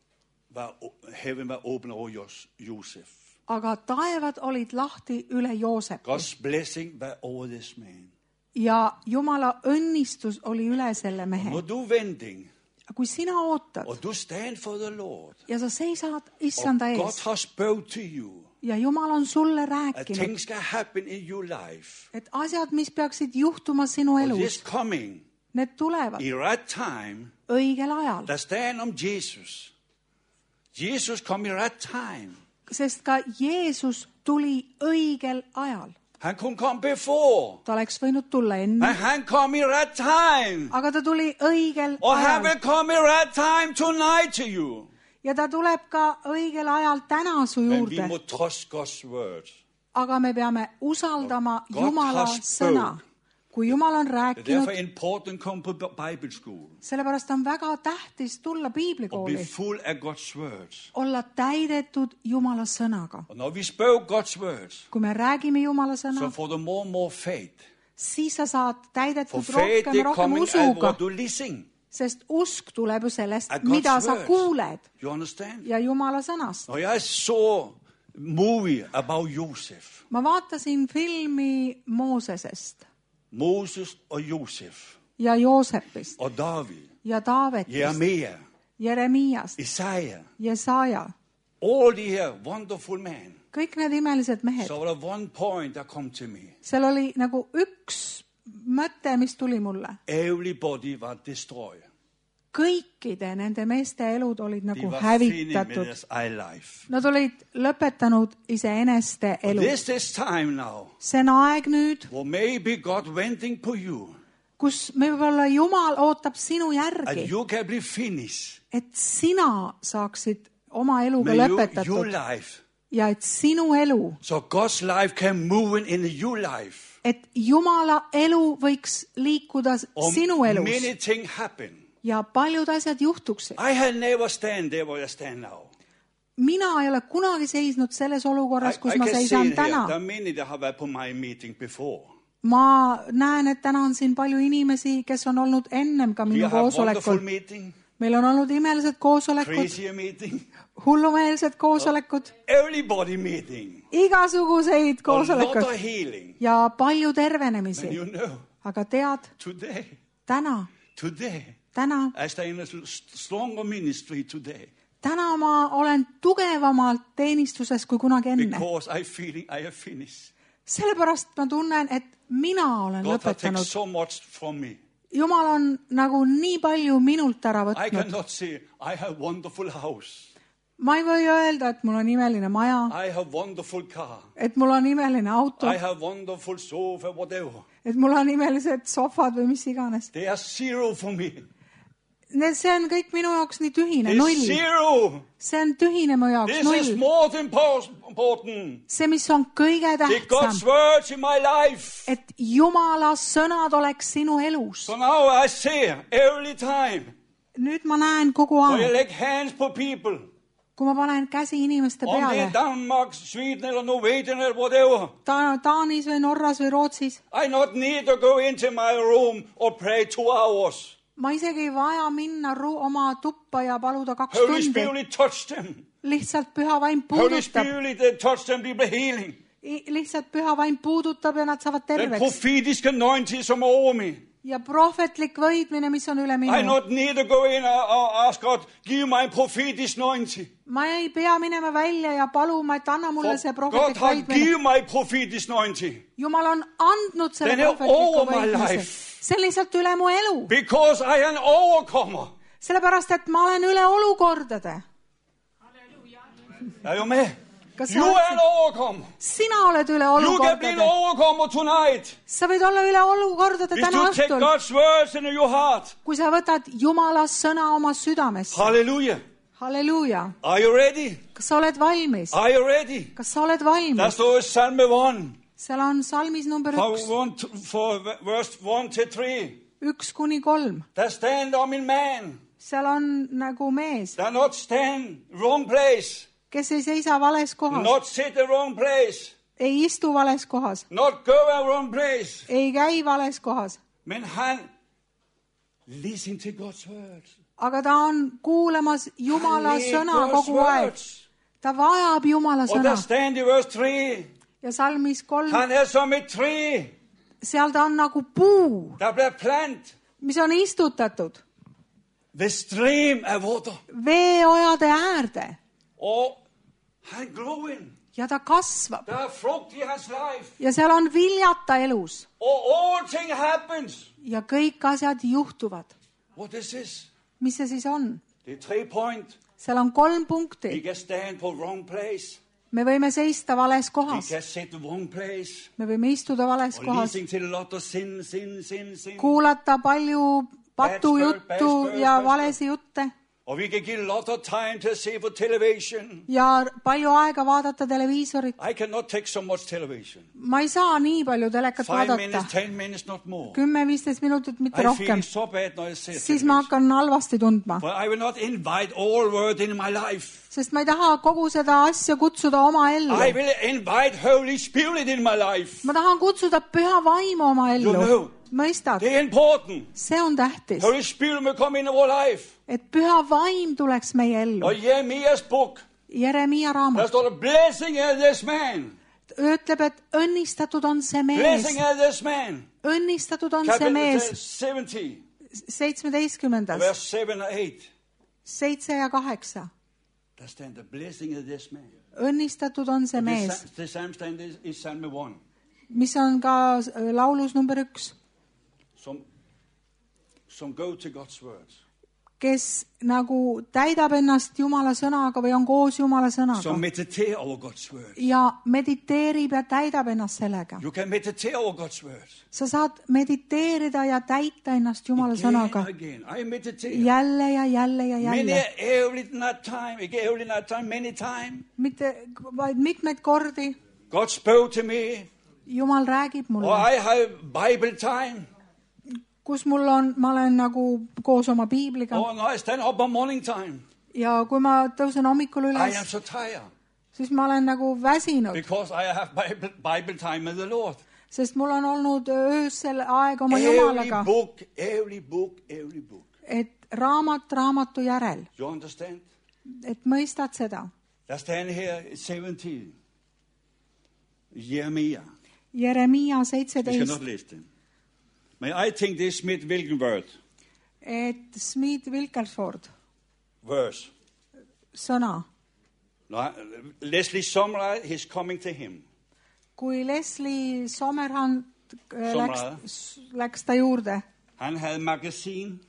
Speaker 2: heaven var open over Joseph.
Speaker 3: aga taevad olid lahti üle Joosepi
Speaker 2: God's blessing var over this man.
Speaker 3: ja Jumala õnnistus oli üle selle mehe.
Speaker 2: Når du vending,
Speaker 3: Kui sina ootad
Speaker 2: og du stand for the Lord,
Speaker 3: ja sa seisad issanda
Speaker 2: og God
Speaker 3: ees
Speaker 2: has spoke to you,
Speaker 3: ja Jumal on sulle
Speaker 2: that
Speaker 3: rääkinud,
Speaker 2: things can happen in your life.
Speaker 3: et asjad, mis peaksid juhtuma sinu
Speaker 2: Og this
Speaker 3: elus,
Speaker 2: coming
Speaker 3: need tulevad
Speaker 2: in right time,
Speaker 3: õigel ajal,
Speaker 2: der stand om Jesus. Jesus kom i right time.
Speaker 3: sest ka Jeesus tuli õigel ajal.
Speaker 2: Han kunne komme before.
Speaker 3: Ta oleks võinud tulla enne,
Speaker 2: Men han kom i right time.
Speaker 3: aga ta tuli õigel
Speaker 2: Og han
Speaker 3: ajal
Speaker 2: vil komme i right time tonight to you.
Speaker 3: ja ta tuleb ka õigel ajal täna su
Speaker 2: Men vi
Speaker 3: juurde.
Speaker 2: må trust God's word.
Speaker 3: Aga me peame usaldama
Speaker 2: God
Speaker 3: Jumala
Speaker 2: has
Speaker 3: sõna.
Speaker 2: spoke.
Speaker 3: Kui Jumal on
Speaker 2: Det er
Speaker 3: rääkinud,
Speaker 2: derfor important komme på Bible school.
Speaker 3: sellepärast on väga tähtis tulla
Speaker 2: Og blive
Speaker 3: piiblikooli,
Speaker 2: fuld af God's words.
Speaker 3: olla täidetud Jumala sõnaga.
Speaker 2: Og når vi spoke God's words,
Speaker 3: Kui me räägime Jumala
Speaker 2: så
Speaker 3: sõna,
Speaker 2: får du more and more faith.
Speaker 3: siis sa saad
Speaker 2: For
Speaker 3: täidetud
Speaker 2: faith
Speaker 3: rohkem ja
Speaker 2: is
Speaker 3: rohkem
Speaker 2: coming out
Speaker 3: usuga,
Speaker 2: what you listen.
Speaker 3: sest usk tuleb ju sellest,
Speaker 2: At God's
Speaker 3: mida sa
Speaker 2: words.
Speaker 3: kuuled
Speaker 2: You understand?
Speaker 3: ja Jumala sõnast.
Speaker 2: Når jeg så movie about Joseph.
Speaker 3: ma vaatasin filmi Moosesest
Speaker 2: Moses og Josef
Speaker 3: ja Joosepist
Speaker 2: og David,
Speaker 3: ja Taavetist,
Speaker 2: Jeremia,
Speaker 3: Jeremiast,
Speaker 2: Isaiah.
Speaker 3: Jesaja.
Speaker 2: All the her wonderful men.
Speaker 3: kõik need imelised mehed.
Speaker 2: So there one point that come to me.
Speaker 3: seal oli nagu üks mõte, mis tuli mulle.
Speaker 2: Everybody was destroyed.
Speaker 3: kõikide nende meeste elud olid
Speaker 2: They
Speaker 3: nagu
Speaker 2: were finished with
Speaker 3: hävitatud.
Speaker 2: their life.
Speaker 3: Nad olid lõpetanud iseeneste elu.
Speaker 2: This is time now.
Speaker 3: see on aeg nüüd,
Speaker 2: Well, maybe God waiting for you.
Speaker 3: kus võib-olla Jumal ootab sinu
Speaker 2: And
Speaker 3: järgi,
Speaker 2: you can be finished.
Speaker 3: et sina saaksid oma eluga
Speaker 2: May your
Speaker 3: lõpetatud
Speaker 2: life.
Speaker 3: ja et sinu elu,
Speaker 2: So God's life can move in your life.
Speaker 3: et Jumala elu võiks liikuda sinu elus
Speaker 2: Many things happen.
Speaker 3: ja paljud asjad juhtuksid.
Speaker 2: I had never stand there where I stand now.
Speaker 3: mina ei ole kunagi seisnud selles olukorras, kus ma
Speaker 2: can
Speaker 3: seisan
Speaker 2: see here. There
Speaker 3: täna.
Speaker 2: are many that have had my meeting before.
Speaker 3: ma näen, et täna on siin palju inimesi, kes on olnud ennem ka
Speaker 2: We
Speaker 3: minu
Speaker 2: have wonderful
Speaker 3: koosolekul.
Speaker 2: meeting,
Speaker 3: meil on olnud imelised koosolekud,
Speaker 2: crazy meeting,
Speaker 3: hullumeelsed koosolekud,
Speaker 2: everybody meeting,
Speaker 3: igasuguseid
Speaker 2: a lot
Speaker 3: koosolekuid
Speaker 2: of healing.
Speaker 3: ja palju
Speaker 2: And
Speaker 3: tervenemisi.
Speaker 2: you know,
Speaker 3: aga tead,
Speaker 2: today,
Speaker 3: täna
Speaker 2: I stay in a stronger ministry today
Speaker 3: ma olen tugevamalt teenistuses kui kunagi enne.
Speaker 2: because I feeling I have finished.
Speaker 3: sellepärast ma tunnen, et mina olen
Speaker 2: God has taken
Speaker 3: lõpetanud.
Speaker 2: so much from me.
Speaker 3: Jumal on nagu nii palju minult ära
Speaker 2: I
Speaker 3: võtnud.
Speaker 2: cannot say I have wonderful house.
Speaker 3: ma ei või öelda, et mul on imeline maja,
Speaker 2: I have wonderful car.
Speaker 3: et mul on imeline auto,
Speaker 2: I have wonderful sofa, whatever.
Speaker 3: et mul on imelised sohvad või mis iganes.
Speaker 2: They are zero for me.
Speaker 3: see on kõik minu jaoks nii tühine,
Speaker 2: It's
Speaker 3: null.
Speaker 2: zero.
Speaker 3: see on tühine mu jaoks,
Speaker 2: This is
Speaker 3: null.
Speaker 2: more important.
Speaker 3: see, mis on kõige
Speaker 2: The God's
Speaker 3: tähtsam,
Speaker 2: words in my life.
Speaker 3: et Jumala sõnad oleks sinu elus.
Speaker 2: So now I say every time
Speaker 3: nüüd ma näen kogu
Speaker 2: when you
Speaker 3: aeg,
Speaker 2: lay hands for people
Speaker 3: kui ma panen käsi inimeste
Speaker 2: on the
Speaker 3: peale,
Speaker 2: Denmark, Sweden or Norwegian or whatever,
Speaker 3: Taanis või Norras või Rootsis,
Speaker 2: I not need to go into my room or pray 2 hours.
Speaker 3: ma isegi ei vaja minna oma tuppa ja paluda 2
Speaker 2: Holy
Speaker 3: tundi.
Speaker 2: Spirit touch them.
Speaker 3: lihtsalt Püha Vaim
Speaker 2: Holy
Speaker 3: puudutab,
Speaker 2: Spirit touch them, people healing.
Speaker 3: lihtsalt Püha Vaim puudutab ja nad saavad
Speaker 2: The
Speaker 3: terveks.
Speaker 2: prophetic anointing is over me.
Speaker 3: ja prohvetlik võidmine, mis on üle
Speaker 2: I
Speaker 3: minu.
Speaker 2: not need to go in and ask God, give my prophetic anointing.
Speaker 3: ma ei pea minema välja ja paluma, et anna mulle see
Speaker 2: God
Speaker 3: prohvetlik
Speaker 2: has
Speaker 3: võidmine.
Speaker 2: give my prophetic anointing.
Speaker 3: Jumal on andnud selle
Speaker 2: Then
Speaker 3: prohvetliku
Speaker 2: all my
Speaker 3: võidmise.
Speaker 2: life.
Speaker 3: see on lihtsalt üle mu elu.
Speaker 2: Because I am overcomer.
Speaker 3: sellepärast, et ma olen üle olukordade.
Speaker 2: Amen.
Speaker 3: Kas
Speaker 2: You
Speaker 3: sa
Speaker 2: are
Speaker 3: oled-
Speaker 2: overcomer.
Speaker 3: sina oled üle
Speaker 2: You can be an
Speaker 3: olukordade.
Speaker 2: overcomer tonight.
Speaker 3: sa võid olla üle olukordade
Speaker 2: If
Speaker 3: täna
Speaker 2: you take
Speaker 3: õhtul,
Speaker 2: God's words into your heart.
Speaker 3: kui sa võtad Jumala sõna oma südamesse.
Speaker 2: Hallelujah.
Speaker 3: halleluuja.
Speaker 2: Are you ready?
Speaker 3: kas sa oled valmis?
Speaker 2: Are you ready?
Speaker 3: kas sa oled valmis?
Speaker 2: That's the Psalm 1.
Speaker 3: seal on salmis number
Speaker 2: For verse 1 to 3.
Speaker 3: 1-3.
Speaker 2: That stand on in man.
Speaker 3: seal on nagu mees,
Speaker 2: That not stand wrong place.
Speaker 3: kes ei seisa vales kohas,
Speaker 2: Not sit the wrong place.
Speaker 3: ei istu vales kohas,
Speaker 2: Not go a wrong place.
Speaker 3: ei käi vales kohas,
Speaker 2: Men han listen to God's words.
Speaker 3: aga ta on kuulamas Jumala
Speaker 2: Han need
Speaker 3: sõna
Speaker 2: God's
Speaker 3: kogu aeg.
Speaker 2: words.
Speaker 3: ta vajab Jumala
Speaker 2: Och
Speaker 3: sõna.
Speaker 2: där stand i verse 3.
Speaker 3: ja salmis 3,
Speaker 2: Han är som ett trä.
Speaker 3: seal ta on nagu puu,
Speaker 2: Där blir plant.
Speaker 3: mis on istutatud
Speaker 2: The stream of water.
Speaker 3: veeojade äärde
Speaker 2: Och han growing.
Speaker 3: ja ta kasvab
Speaker 2: Där är frukt i hans life.
Speaker 3: ja seal on viljata elus
Speaker 2: Och allting happens.
Speaker 3: ja kõik asjad juhtuvad.
Speaker 2: What is this?
Speaker 3: mis see siis on?
Speaker 2: The 3 point.
Speaker 3: seal on 3
Speaker 2: We
Speaker 3: punkti.
Speaker 2: can stand for wrong place.
Speaker 3: me võime seista vales
Speaker 2: We
Speaker 3: kohas,
Speaker 2: can sit the wrong place.
Speaker 3: me võime istuda vales
Speaker 2: Or
Speaker 3: kohas,
Speaker 2: listening to a lot of sin.
Speaker 3: kuulata palju patujuttu
Speaker 2: Bad
Speaker 3: ja
Speaker 2: spurs.
Speaker 3: valesi jutte
Speaker 2: Or we can give a lot of time to see for television.
Speaker 3: ja palju aega vaadata televiisorit.
Speaker 2: I cannot take so much television.
Speaker 3: ma ei saa nii palju telekat
Speaker 2: 5
Speaker 3: vaadata,
Speaker 2: minutes, 10 minutes, not more.
Speaker 3: 10-15 minutit, mitte
Speaker 2: I feel
Speaker 3: rohkem.
Speaker 2: so bad when I see
Speaker 3: siis ma
Speaker 2: television.
Speaker 3: hakkan halvasti tundma,
Speaker 2: But I will not invite all word in my life.
Speaker 3: sest ma ei taha kogu seda asja kutsuda oma ellu.
Speaker 2: I will invite Holy Spirit in my life.
Speaker 3: ma tahan kutsuda Püha Vaimu oma ellu.
Speaker 2: You know.
Speaker 3: mõistad?
Speaker 2: They're important.
Speaker 3: see on tähtis,
Speaker 2: Holy Spirit will come in our life.
Speaker 3: et Püha Vaim tuleks meie ellu.
Speaker 2: Or Jeremiah's book.
Speaker 3: Jeremiia
Speaker 2: Der
Speaker 3: raamat
Speaker 2: står der, blessing is this man.
Speaker 3: ütleb, et õnnistatud on see mees.
Speaker 2: Blessing is this man.
Speaker 3: Õnnistatud on see
Speaker 2: Kapitel
Speaker 3: mees.
Speaker 2: 70,
Speaker 3: 17.
Speaker 2: vers 7 og 8.
Speaker 3: 7 ja 8.
Speaker 2: Der står der, blessing is this man.
Speaker 3: Õnnistatud on see mees,
Speaker 2: Det samme stand i salme 1.
Speaker 3: mis on ka laulus number 1,
Speaker 2: Som go to God's words.
Speaker 3: kes nagu täidab ennast Jumala sõnaga või on koos Jumala sõnaga
Speaker 2: Som mediterer over God's words.
Speaker 3: ja mediteerib ja täidab ennast sellega.
Speaker 2: Du kan meditere over God's words.
Speaker 3: Sa saad mediteerida ja täita ennast Jumala sõnaga
Speaker 2: Again. I meditate.
Speaker 3: jälle ja jälle ja
Speaker 2: Many
Speaker 3: jälle.
Speaker 2: every night time. Ikke every night time, many time.
Speaker 3: Mitte, vaid mitmeid kordi
Speaker 2: God spoke to me.
Speaker 3: Jumal räägib
Speaker 2: Or
Speaker 3: mulle,
Speaker 2: I have Bible time.
Speaker 3: kus ma olen nagu koos oma piibliga
Speaker 2: Or no, I stand up on morning time.
Speaker 3: ja kui ma tõusen hommikul
Speaker 2: I am
Speaker 3: üles,
Speaker 2: so tired.
Speaker 3: siis ma olen nagu väsinud,
Speaker 2: Because I have Bible time with the Lord.
Speaker 3: sest mul on olnud öösel aeg oma
Speaker 2: Every
Speaker 3: Jumalaga,
Speaker 2: book, every book, every book.
Speaker 3: et raamat raamatu järel,
Speaker 2: You understand?
Speaker 3: et mõistad seda.
Speaker 2: Der stand here 17. Jeremiah.
Speaker 3: Jeremiia
Speaker 2: Vi skal nok
Speaker 3: 17,
Speaker 2: læse den. Men I think det er Smith-Wilkenword
Speaker 3: et Smith Wilkersford
Speaker 2: verse.
Speaker 3: sõna.
Speaker 2: No, Leslie Sommerlej, he's coming to him.
Speaker 3: Kui Leslie Sommerhand
Speaker 2: Sommerhand.
Speaker 3: läks ta juurde,
Speaker 2: Han havde magasin,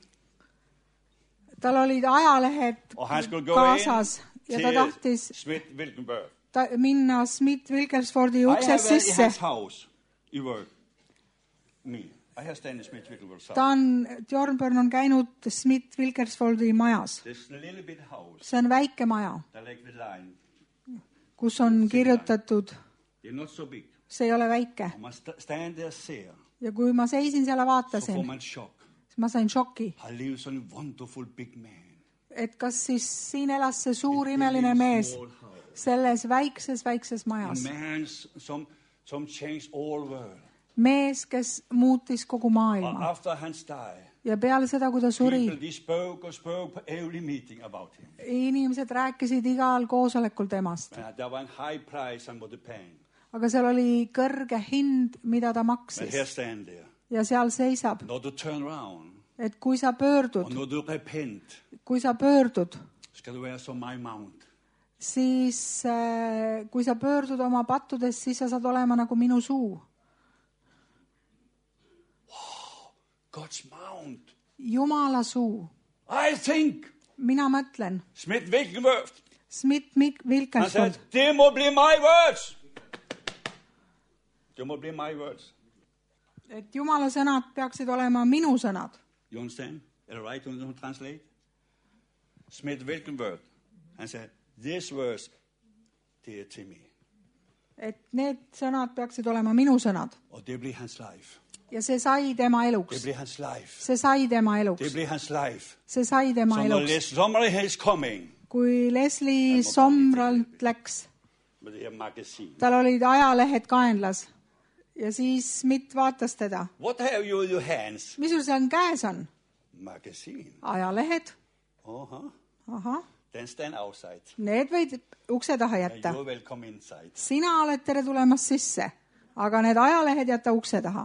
Speaker 3: tal olid ajalehed
Speaker 2: og han skulle gå
Speaker 3: kaasas ja
Speaker 2: ind
Speaker 3: ta
Speaker 2: til
Speaker 3: tahtis
Speaker 2: Smith-Wilkenword.
Speaker 3: minna Smith Wilkersfordi
Speaker 2: I have
Speaker 3: uksest
Speaker 2: været i
Speaker 3: sisse.
Speaker 2: hans house i work. Me. I have stand in Smith-Wilkenword's house.
Speaker 3: Björn on käinud Smith Wilkersfordi majas.
Speaker 2: This little bit house,
Speaker 3: See on väike maja,
Speaker 2: der ligger ved lejen.
Speaker 3: kus on kirjutatud,
Speaker 2: Det er not so big.
Speaker 3: see ei ole väike.
Speaker 2: Og man stand der og ser,
Speaker 3: Ja kui ma seisin seal ja
Speaker 2: så får
Speaker 3: vaatasin,
Speaker 2: man chok.
Speaker 3: siis ma sain šoki,
Speaker 2: Har levet sådan en wonderful big man.
Speaker 3: et kas siis siin elas see suur imeline mees
Speaker 2: Small house.
Speaker 3: selles väikses
Speaker 2: A
Speaker 3: majas.
Speaker 2: man some changed all world.
Speaker 3: Mees, kes muutis kogu
Speaker 2: Og
Speaker 3: maailma.
Speaker 2: after hans died,
Speaker 3: Ja peale seda, kui ta suri,
Speaker 2: people they spoke på every meeting about him.
Speaker 3: inimesed rääkisid igal koosolekul temast.
Speaker 2: Der var en high price han måtte pay.
Speaker 3: Aga seal oli kõrge hind, mida ta
Speaker 2: Men
Speaker 3: maksis.
Speaker 2: her stand der.
Speaker 3: Ja seal seisab,
Speaker 2: Når du turn around,
Speaker 3: et kui sa
Speaker 2: og
Speaker 3: pöördud,
Speaker 2: når du repent,
Speaker 3: skal
Speaker 2: du være som my mount.
Speaker 3: siis kui sa pöördud oma pattudest, siis sa saad olema nagu minu suu.
Speaker 2: God's mount.
Speaker 3: Jumala suu.
Speaker 2: I think
Speaker 3: Mina mõtlen,
Speaker 2: Smith-Wilkenword.
Speaker 3: Smith
Speaker 2: Han
Speaker 3: Wilkersford,
Speaker 2: sagde, det må blive my words. Det må blive my words.
Speaker 3: et Jumala sõnad peaksid olema minu sõnad.
Speaker 2: You understand? Is it right to translate? Smith-Wilkenword. Han sagde, this verse, det er til mig.
Speaker 3: Et need sõnad peaksid olema minu sõnad.
Speaker 2: Og det blev hans life.
Speaker 3: Ja see sai tema
Speaker 2: Det
Speaker 3: eluks.
Speaker 2: blev hans life.
Speaker 3: See sai tema
Speaker 2: Det
Speaker 3: eluks.
Speaker 2: blev hans life.
Speaker 3: See sai tema
Speaker 2: Så når
Speaker 3: eluks.
Speaker 2: Les Sommerlej is coming
Speaker 3: Kui Leslie Somralt läks,
Speaker 2: med det her magasin.
Speaker 3: tal olid ajalehed kaenlas ja siis Smith vaatas teda.
Speaker 2: What have you in your hands?
Speaker 3: Mis sul seal käes on?
Speaker 2: Magasin.
Speaker 3: Ajalehed.
Speaker 2: Uh-huh.
Speaker 3: Ahah,
Speaker 2: Then stand outside.
Speaker 3: need võid ukse taha
Speaker 2: And
Speaker 3: jätta.
Speaker 2: you're welcome inside.
Speaker 3: Sina oled tere tulemast sisse, aga need ajalehed jäta ukse taha.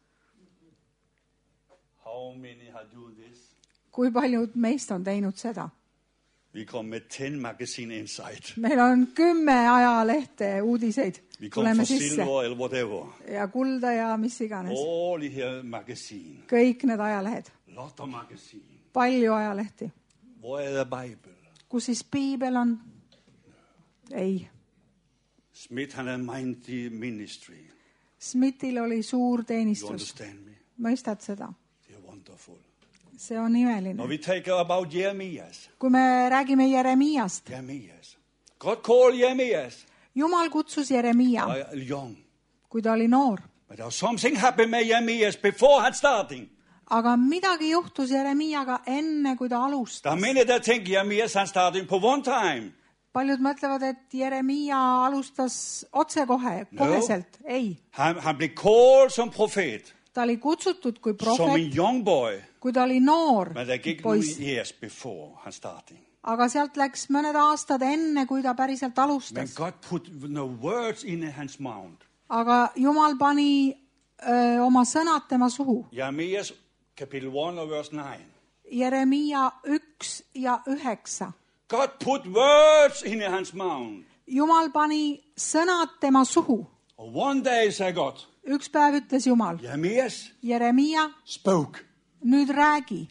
Speaker 2: How many have do this?
Speaker 3: Kui paljud meist on teinud seda?
Speaker 2: Vi kom med 10 magasin inside.
Speaker 3: Meil on 10 ajalehte uudiseid.
Speaker 2: Vi kom
Speaker 3: Tuleme
Speaker 2: for
Speaker 3: sisse
Speaker 2: silver eller whatever.
Speaker 3: ja kulda ja mis iganes.
Speaker 2: All the her magasin.
Speaker 3: Kõik need ajalehed.
Speaker 2: Lot of magasin.
Speaker 3: Palju ajalehti.
Speaker 2: Hvor er the Bible?
Speaker 3: Kus siis piibel on? Ei.
Speaker 2: Smith han er mighty ministry.
Speaker 3: Smithil oli suur
Speaker 2: You
Speaker 3: teenistus.
Speaker 2: understand me?
Speaker 3: Mõistad seda?
Speaker 2: Det er wonderful.
Speaker 3: See on imeline.
Speaker 2: Når vi taler about Jeremias.
Speaker 3: Kui me räägime Jeremiast,
Speaker 2: Jeremias. God called Jeremias.
Speaker 3: Jumal kutsus Jeremiia,
Speaker 2: Young.
Speaker 3: kui ta oli noor.
Speaker 2: But there was something happened med Jeremias before han starting.
Speaker 3: Aga midagi juhtus Jeremiaga enne, kui ta
Speaker 2: Der er
Speaker 3: alustas.
Speaker 2: many, der tænker Jeremias han starting på one time.
Speaker 3: Paljud mõtlevad, et Jeremiia alustas otsekohe, koheselt. Ei,
Speaker 2: Han blev called som profet.
Speaker 3: ta oli kutsutud kui
Speaker 2: Som en
Speaker 3: profeet,
Speaker 2: young boy.
Speaker 3: kui ta oli noor
Speaker 2: Men der gik
Speaker 3: poiss.
Speaker 2: nogle years before han starting.
Speaker 3: aga sealt läks mõned aastad enne, kui ta päriselt
Speaker 2: Men
Speaker 3: alustas.
Speaker 2: God put no words in hans mouth.
Speaker 3: Aga Jumal pani oma sõnad tema suhu.
Speaker 2: Jeremias kapitel 1 og vers 9.
Speaker 3: Jeremia 1 ja 9.
Speaker 2: God put words in hans mouth.
Speaker 3: Jumal pani sõnad tema suhu.
Speaker 2: Og one day sagde God,
Speaker 3: Üks päev ütles Jumal,
Speaker 2: Jeremias
Speaker 3: Jeremia,
Speaker 2: spoke.
Speaker 3: nüüd räägi.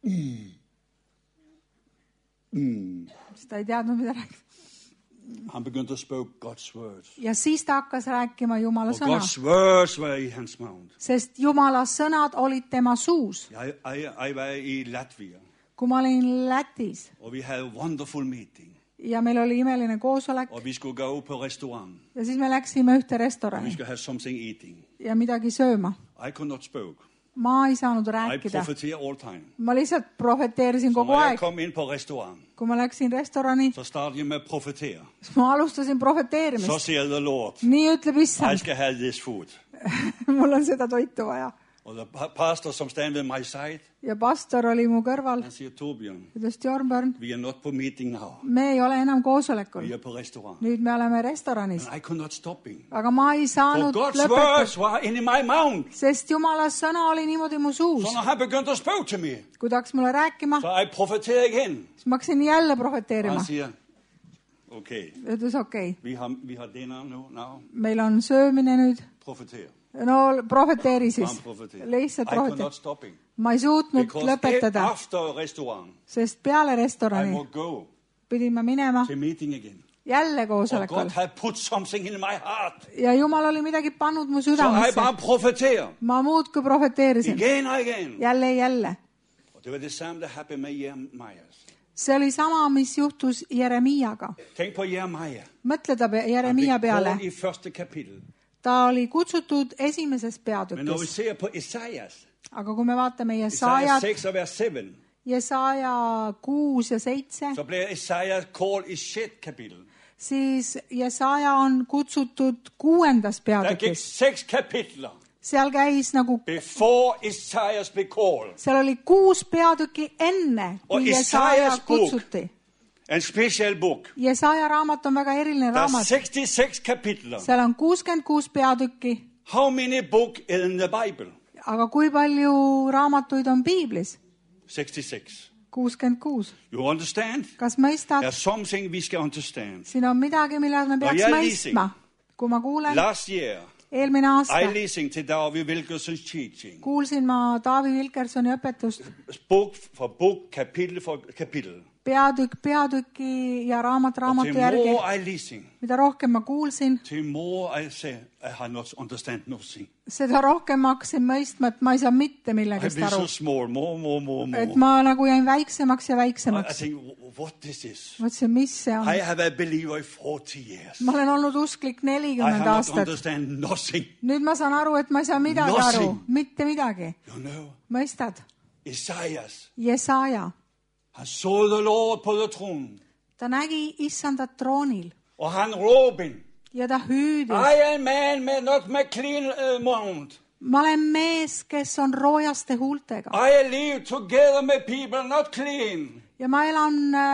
Speaker 3: Siis ta ei teadnud, mida rääkida.
Speaker 2: Han begyndte at spoke God's words.
Speaker 3: Ja siis ta hakkas rääkima Jumala
Speaker 2: Og
Speaker 3: sõna,
Speaker 2: God's words var i hans mouth.
Speaker 3: sest Jumala sõnad olid tema suus.
Speaker 2: Jeg var i Latvia,
Speaker 3: Kui ma olin Lätis
Speaker 2: og vi havde a wonderful meeting.
Speaker 3: ja meil oli imeline koosolek
Speaker 2: Og vi skulle gå på restaurant,
Speaker 3: ja siis me läksime ühte
Speaker 2: og vi
Speaker 3: restorani
Speaker 2: skulle have something eating.
Speaker 3: ja midagi sööma.
Speaker 2: I could not spoke.
Speaker 3: Ma ei saanud
Speaker 2: I
Speaker 3: rääkida.
Speaker 2: profeteer all time.
Speaker 3: Ma lihtsalt profeteerisin
Speaker 2: Så
Speaker 3: kogu
Speaker 2: når jeg
Speaker 3: aeg.
Speaker 2: kom ind på restaurant,
Speaker 3: Kui ma läksin restorani,
Speaker 2: så startede jeg med at profetere.
Speaker 3: siis ma alustasin
Speaker 2: Så
Speaker 3: profeteerimist.
Speaker 2: siger the Lord,
Speaker 3: Nii ütleb
Speaker 2: I
Speaker 3: issand,
Speaker 2: skal have this food.
Speaker 3: mul on seda toitu vaja.
Speaker 2: Og the pastor, som stand ved my side,
Speaker 3: Ja pastor oli mu kõrval,
Speaker 2: han siger, Torbjørn,
Speaker 3: ütles Torbjörn,
Speaker 2: vi er not på meeting now.
Speaker 3: me ei ole enam koosolekul.
Speaker 2: Vi er på restaurant.
Speaker 3: Nüüd me oleme restoranis.
Speaker 2: And I could not stopping.
Speaker 3: Aga ma ei
Speaker 2: For
Speaker 3: saanud
Speaker 2: God's
Speaker 3: lõpetada,
Speaker 2: words were in my mouth.
Speaker 3: sest Jumala sõna oli niimoodi mu suus.
Speaker 2: Så når han begyndte at spoke til mig,
Speaker 3: Kui ta hakkas mulle rääkima,
Speaker 2: så I profeterede igen.
Speaker 3: siis ma hakkasin jälle
Speaker 2: Og
Speaker 3: profeteerima.
Speaker 2: han siger, okay,
Speaker 3: Ütles okei,
Speaker 2: vi har dinner nu, now.
Speaker 3: meil on söömine nüüd.
Speaker 2: Profeter.
Speaker 3: No profeteeri siis.
Speaker 2: Han profeterer.
Speaker 3: Lihtsalt
Speaker 2: I could
Speaker 3: profeteeri.
Speaker 2: not stopping.
Speaker 3: Ma ei suutnud
Speaker 2: Because
Speaker 3: lõpetada,
Speaker 2: after restaurant,
Speaker 3: sest peale
Speaker 2: I
Speaker 3: restorani
Speaker 2: will go
Speaker 3: pidin ma minema
Speaker 2: to meeting again.
Speaker 3: jälle
Speaker 2: Og
Speaker 3: koosolekul.
Speaker 2: God had put something in my heart.
Speaker 3: Ja Jumal oli midagi pannud mu
Speaker 2: Så I
Speaker 3: südamesse.
Speaker 2: bare profeterer.
Speaker 3: Ma muudkui profeteerisin.
Speaker 2: Igen og igen.
Speaker 3: Jälle.
Speaker 2: Og det var det samme, der happened med Jeremias.
Speaker 3: See oli sama, mis juhtus Jeremiaga.
Speaker 2: Tænk på Jeremia.
Speaker 3: Mõtle ta
Speaker 2: Han
Speaker 3: Jeremia
Speaker 2: blev
Speaker 3: peale.
Speaker 2: kåret i første kapitel.
Speaker 3: Ta oli kutsutud esimeses
Speaker 2: Men når vi
Speaker 3: peatükis.
Speaker 2: ser på Esajas,
Speaker 3: Aga kui me vaatame
Speaker 2: Esajas
Speaker 3: Jesajat,
Speaker 2: 6 og vers 7,
Speaker 3: Jesaja 6 ja 7,
Speaker 2: så bliver Esajas kåret i 6. kapitel.
Speaker 3: siis Jesaja on kutsutud 6.
Speaker 2: Der gik
Speaker 3: peatükis.
Speaker 2: 6 kapitler,
Speaker 3: Seal käis nagu,
Speaker 2: before Esajas blev kåret.
Speaker 3: seal oli 6 peatükki enne,
Speaker 2: Og
Speaker 3: kui
Speaker 2: Jesajas
Speaker 3: Jesaja
Speaker 2: bog.
Speaker 3: kutsuti.
Speaker 2: En speciel bog.
Speaker 3: Jesaja raamat on väga eriline
Speaker 2: Der er
Speaker 3: raamat.
Speaker 2: 66 kapitler.
Speaker 3: Seal on 66 peatükki,
Speaker 2: How many book in the Bible?
Speaker 3: aga kui palju raamatuid on piiblis?
Speaker 2: 66.
Speaker 3: 66.
Speaker 2: You understand?
Speaker 3: Kas mõistad?
Speaker 2: There's something we skal understand.
Speaker 3: Siin on midagi, mille me peaks
Speaker 2: ja
Speaker 3: mõistma. Kui ma kuulen,
Speaker 2: Last year,
Speaker 3: eelmine aasta
Speaker 2: I listened to David Wilkerson's teaching.
Speaker 3: kuulsin ma Taavi Wilkersoni õpetust
Speaker 2: Bog for bog, kapitel for kapitel.
Speaker 3: peatükk peatüki ja raamat
Speaker 2: Og
Speaker 3: raamatu
Speaker 2: til
Speaker 3: järgi.
Speaker 2: more I listen,
Speaker 3: Mida rohkem ma kuulsin,
Speaker 2: til more I say, I have not understand nothing.
Speaker 3: seda rohkem ma hakkasin mõistma, et ma ei saa mitte
Speaker 2: I
Speaker 3: millegist
Speaker 2: been
Speaker 3: aru.
Speaker 2: so small, more.
Speaker 3: Et ma nagu jäin väiksemaks ja
Speaker 2: I
Speaker 3: väiksemaks.
Speaker 2: think, what is this?
Speaker 3: Mõtlesin, mis see on?
Speaker 2: I have a believer 40 years.
Speaker 3: Ma olen olnud usklik
Speaker 2: I
Speaker 3: 40
Speaker 2: have not
Speaker 3: aastat.
Speaker 2: understand nothing.
Speaker 3: Nüüd ma saan aru, et ma ei saa midagi
Speaker 2: Nothing.
Speaker 3: aru. Mitte midagi.
Speaker 2: You know,
Speaker 3: Mõistad?
Speaker 2: Esajas,
Speaker 3: Jesaja.
Speaker 2: han så the Lord på the throne.
Speaker 3: Ta nägi issandat troonil
Speaker 2: Og han råben,
Speaker 3: ja ta hüüdis.
Speaker 2: I am man med not med clean mount.
Speaker 3: Ma olen mees, kes on roojaste huultega
Speaker 2: I live together with people not clean.
Speaker 3: ja ma elan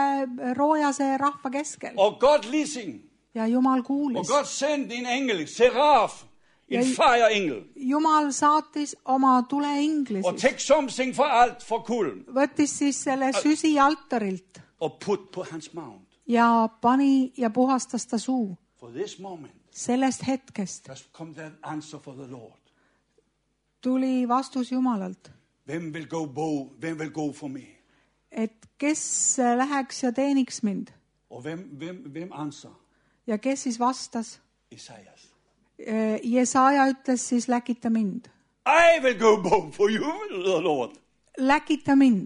Speaker 3: roojase rahva keskel.
Speaker 2: Og God listened.
Speaker 3: Ja Jumal
Speaker 2: Og
Speaker 3: kuulis.
Speaker 2: God sendte en engel, Seraf, en
Speaker 3: Ja,
Speaker 2: fireengel.
Speaker 3: Jumal saatis oma tuleingli
Speaker 2: Og take something for alt for kulden.
Speaker 3: võttis siis selle süsi altarilt
Speaker 2: Og put på hans mount.
Speaker 3: ja pani ja puhastas ta suu.
Speaker 2: For this moment,
Speaker 3: Sellest hetkest
Speaker 2: has come that answer for the Lord.
Speaker 3: tuli vastus Jumalalt,
Speaker 2: Hvem vil gå for mig?
Speaker 3: et kes läheks ja teeniks mind
Speaker 2: Og hvem answer?
Speaker 3: ja kes siis vastas.
Speaker 2: Esajas.
Speaker 3: Jesaja ütles siis, läkita mind.
Speaker 2: I will go bow for you, the Lord.
Speaker 3: Läkita mind.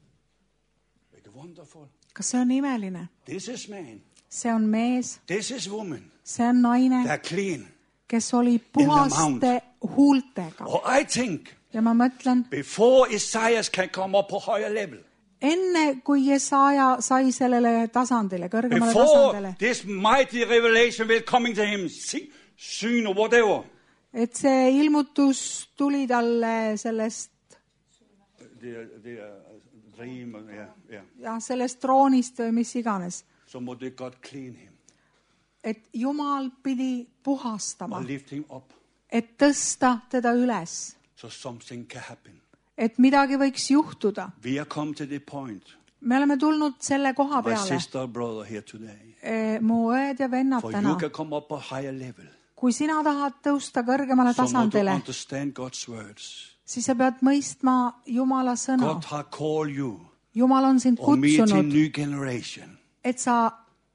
Speaker 2: It's wonderful.
Speaker 3: Kas see on imeline?
Speaker 2: This is man.
Speaker 3: See on mees,
Speaker 2: This is woman.
Speaker 3: see on naine,
Speaker 2: They're clean.
Speaker 3: kes oli puhaste huultega.
Speaker 2: Og I think,
Speaker 3: Ja ma mõtlen,
Speaker 2: before Esajas can come up a higher level,
Speaker 3: enne kui Jesaja sai sellele tasandile, kõrgemale
Speaker 2: before
Speaker 3: tasandile,
Speaker 2: this mighty revelation will coming to him, soon or whatever,
Speaker 3: et see ilmutus tuli talle sellest ja sellest troonist või mis iganes.
Speaker 2: Så måtte Gud clean him.
Speaker 3: Et Jumal pidi puhastama,
Speaker 2: Og lift him up.
Speaker 3: et tõsta teda üles,
Speaker 2: So something can happen.
Speaker 3: et midagi võiks juhtuda.
Speaker 2: We are come to the point.
Speaker 3: Me oleme tulnud selle koha
Speaker 2: My
Speaker 3: peale,
Speaker 2: sister and brother here today.
Speaker 3: mu õed ja vennad
Speaker 2: For
Speaker 3: täna.
Speaker 2: you can come up a higher level.
Speaker 3: Kui sina tahad tõusta kõrgemale
Speaker 2: So to
Speaker 3: tasandile,
Speaker 2: understand God's words.
Speaker 3: siis sa pead mõistma Jumala sõna.
Speaker 2: God has called you.
Speaker 3: Jumal on sind
Speaker 2: Or meet a
Speaker 3: kutsunud,
Speaker 2: new generation.
Speaker 3: et sa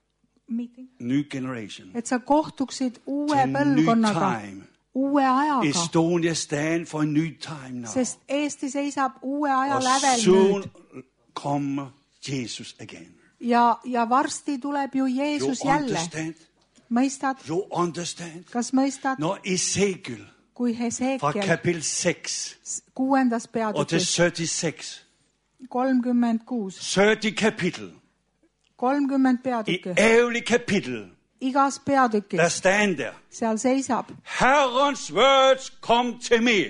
Speaker 3: kohtuksid uue
Speaker 2: To new
Speaker 3: põlvkonnaga,
Speaker 2: time.
Speaker 3: uue ajaga,
Speaker 2: Estonia stand for a new time now.
Speaker 3: sest Eesti seisab uue aja
Speaker 2: Or
Speaker 3: lävel
Speaker 2: soon
Speaker 3: nüüd.
Speaker 2: come Jesus again.
Speaker 3: Ja varsti tuleb ju
Speaker 2: You
Speaker 3: Jeesus jälle.
Speaker 2: understand?
Speaker 3: Mõistad?
Speaker 2: You understand?
Speaker 3: Kas mõistad?
Speaker 2: No, Ezekiel,
Speaker 3: Kui
Speaker 2: fra
Speaker 3: Hesekiel
Speaker 2: kapitel 6
Speaker 3: 6.
Speaker 2: og til
Speaker 3: peatükis
Speaker 2: 36.
Speaker 3: 36,
Speaker 2: 30 kapitel.
Speaker 3: 30
Speaker 2: I
Speaker 3: peatükki,
Speaker 2: every kapitel,
Speaker 3: igas
Speaker 2: der
Speaker 3: peatükis,
Speaker 2: stand der.
Speaker 3: seal seisab
Speaker 2: Herrens words come to me.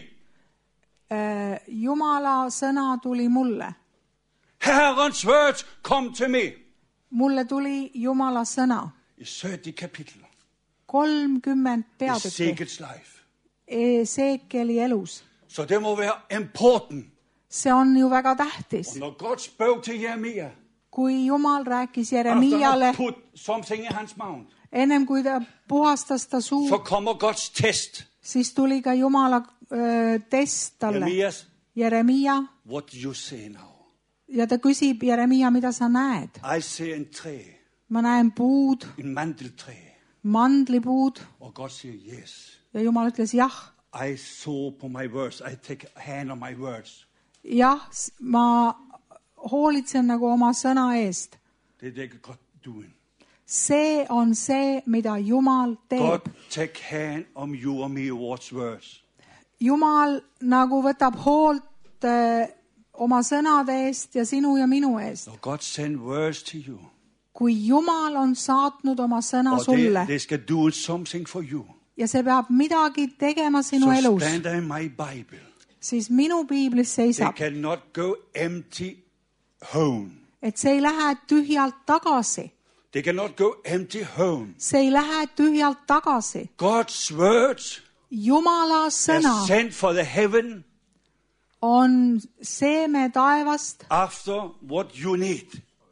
Speaker 3: Jumala sõna tuli mulle.
Speaker 2: Herrens words come to me.
Speaker 3: Mulle tuli Jumala sõna.
Speaker 2: I 30 kapitel.
Speaker 3: 30 peatükki
Speaker 2: Ezekiels life.
Speaker 3: Ezekieli elus.
Speaker 2: Så det må være important.
Speaker 3: See on ju väga tähtis.
Speaker 2: Når God spoke til Jeremia,
Speaker 3: Kui Jumal rääkis
Speaker 2: after
Speaker 3: Jeremiale,
Speaker 2: he put something in hans mouth,
Speaker 3: ennem kui ta puhastas ta suu,
Speaker 2: så kommer God's test.
Speaker 3: siis tuli ka Jumala test talle.
Speaker 2: Jeremias,
Speaker 3: Jeremia,
Speaker 2: what do you say now?
Speaker 3: ja ta küsib Jeremia, mida sa näed?
Speaker 2: I see a tree,
Speaker 3: Ma näen puud,
Speaker 2: en mandeltree.
Speaker 3: mandlipuud,
Speaker 2: Og God siger, yes.
Speaker 3: ja Jumal ütles jah.
Speaker 2: I saw upon my words. I take a hand on my words.
Speaker 3: Jah, ma hoolitsen nagu oma sõna eest.
Speaker 2: Det er det God doing.
Speaker 3: See on see, mida Jumal teeb.
Speaker 2: God take hand on you and me God's words.
Speaker 3: Jumal nagu võtab hoolt oma sõnade eest ja sinu ja minu eest.
Speaker 2: Når God send words to you,
Speaker 3: Kui Jumal on saatnud oma sõna
Speaker 2: og
Speaker 3: sulle
Speaker 2: they skal do something for you,
Speaker 3: ja see peab midagi tegema sinu
Speaker 2: so
Speaker 3: elus,
Speaker 2: stand there in my Bible.
Speaker 3: siis minu piiblis
Speaker 2: They
Speaker 3: seisab,
Speaker 2: cannot go empty home.
Speaker 3: et see ei lähe tühjalt tagasi.
Speaker 2: They cannot go empty home.
Speaker 3: See ei lähe tühjalt tagasi.
Speaker 2: God's words
Speaker 3: Jumala
Speaker 2: are
Speaker 3: sõna
Speaker 2: sent for the heaven
Speaker 3: on seeme taevast
Speaker 2: after what you need.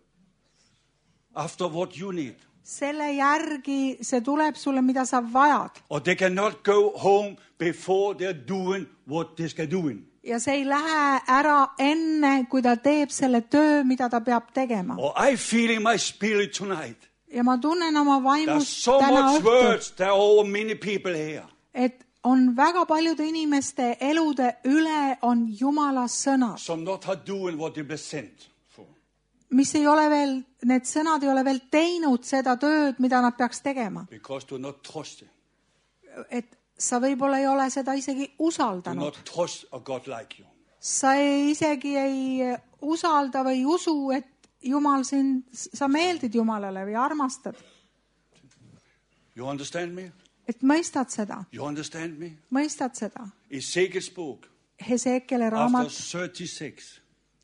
Speaker 2: After what you need.
Speaker 3: selle järgi, see tuleb sulle, mida sa vajad.
Speaker 2: Or they cannot go home before they're doing what they skal doing.
Speaker 3: Ja see ei lähe ära enne, kui ta teeb selle töö, mida ta peab tegema.
Speaker 2: Or I feel in my spirit tonight.
Speaker 3: Ja ma tunnen oma
Speaker 2: There's
Speaker 3: vaimust
Speaker 2: so
Speaker 3: täna
Speaker 2: much
Speaker 3: õhtul,
Speaker 2: words. There are over many people here.
Speaker 3: et on väga paljude inimeste elude üle on Jumala sõnad,
Speaker 2: Some not are doing what they were sent for.
Speaker 3: mis ei ole veel, need sõnad ei ole veel teinud seda tööd, mida nad peaks tegema.
Speaker 2: Because do not trust it.
Speaker 3: Et sa võib-olla ei ole seda isegi
Speaker 2: Do
Speaker 3: usaldanud.
Speaker 2: not trust a God like you.
Speaker 3: Sa isegi ei usalda või ei usu, et Jumal sa meeldid Jumalale või armastad.
Speaker 2: You understand me?
Speaker 3: Et mõistad seda,
Speaker 2: You understand me?
Speaker 3: mõistad seda.
Speaker 2: Ezekiel's book.
Speaker 3: Hesekieli
Speaker 2: After
Speaker 3: raamat
Speaker 2: 36.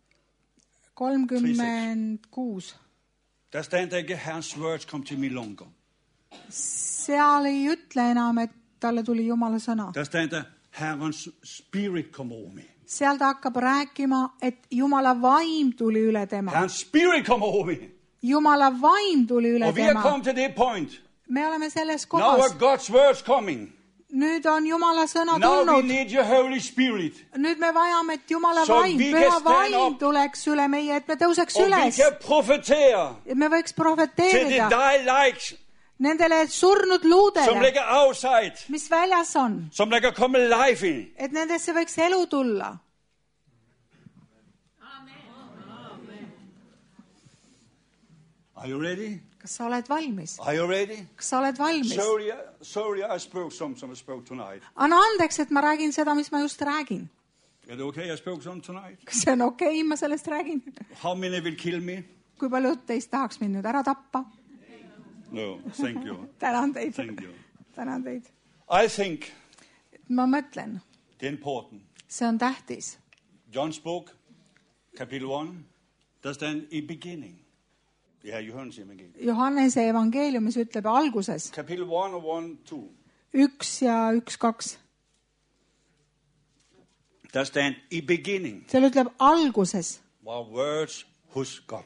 Speaker 3: 36.
Speaker 2: Der stand ikke, Herrens words come to me longer.
Speaker 3: Seal ei ütle enam, et talle tuli Jumala sõna.
Speaker 2: Der stand der, Herrens spirit come over me.
Speaker 3: Seal ta hakkab rääkima, et Jumala vaim tuli üle tema.
Speaker 2: Herrens spirit come over me.
Speaker 3: Jumala vaim tuli üle
Speaker 2: Og vi er
Speaker 3: tema.
Speaker 2: kommet til det point.
Speaker 3: Me oleme selles
Speaker 2: Now are
Speaker 3: kohas.
Speaker 2: God's words coming.
Speaker 3: Nüüd on Jumala sõna
Speaker 2: Now we
Speaker 3: tulnud.
Speaker 2: need your Holy Spirit.
Speaker 3: Nüüd me vajame, et Jumala
Speaker 2: So
Speaker 3: vaim,
Speaker 2: we
Speaker 3: püha
Speaker 2: can stand
Speaker 3: vaim
Speaker 2: up.
Speaker 3: tuleks üle meie, et me tõuseks
Speaker 2: Og vi
Speaker 3: üles.
Speaker 2: kan profetere
Speaker 3: Et me võiks
Speaker 2: til de
Speaker 3: profeteerida
Speaker 2: die likes,
Speaker 3: nendele surnud
Speaker 2: som
Speaker 3: luudele,
Speaker 2: ligger outside,
Speaker 3: mis väljas on.
Speaker 2: som der kan komme life in.
Speaker 3: Et nendesse võiks elu tulla.
Speaker 2: Are you ready?
Speaker 3: Kas sa oled valmis?
Speaker 2: Are you ready?
Speaker 3: Kas sa oled valmis?
Speaker 2: Sorry, I spoke some I spoke tonight.
Speaker 3: Anna andeks, et ma räägin seda, mis ma just räägin.
Speaker 2: Is it okay I spoke some tonight?
Speaker 3: Kas see on okei, ma sellest räägin?
Speaker 2: How many will kill me?
Speaker 3: Kui paljud teist tahaks mind nüüd ära tappa?
Speaker 2: No, thank you.
Speaker 3: Tänan teid.
Speaker 2: Thank you.
Speaker 3: Tänan teid.
Speaker 2: I think
Speaker 3: Ma mõtlen,
Speaker 2: det er important.
Speaker 3: see on tähtis.
Speaker 2: John's book, kapitel 1. Der står i beginning. Ja, Johannes evangelium.
Speaker 3: Johannese evangeeliumis ütleb alguses
Speaker 2: Kapitel 1 og 1, 2.
Speaker 3: 1 ja 1, 2.
Speaker 2: Der står i beginning.
Speaker 3: Seal ütleb alguses
Speaker 2: Var words hos God.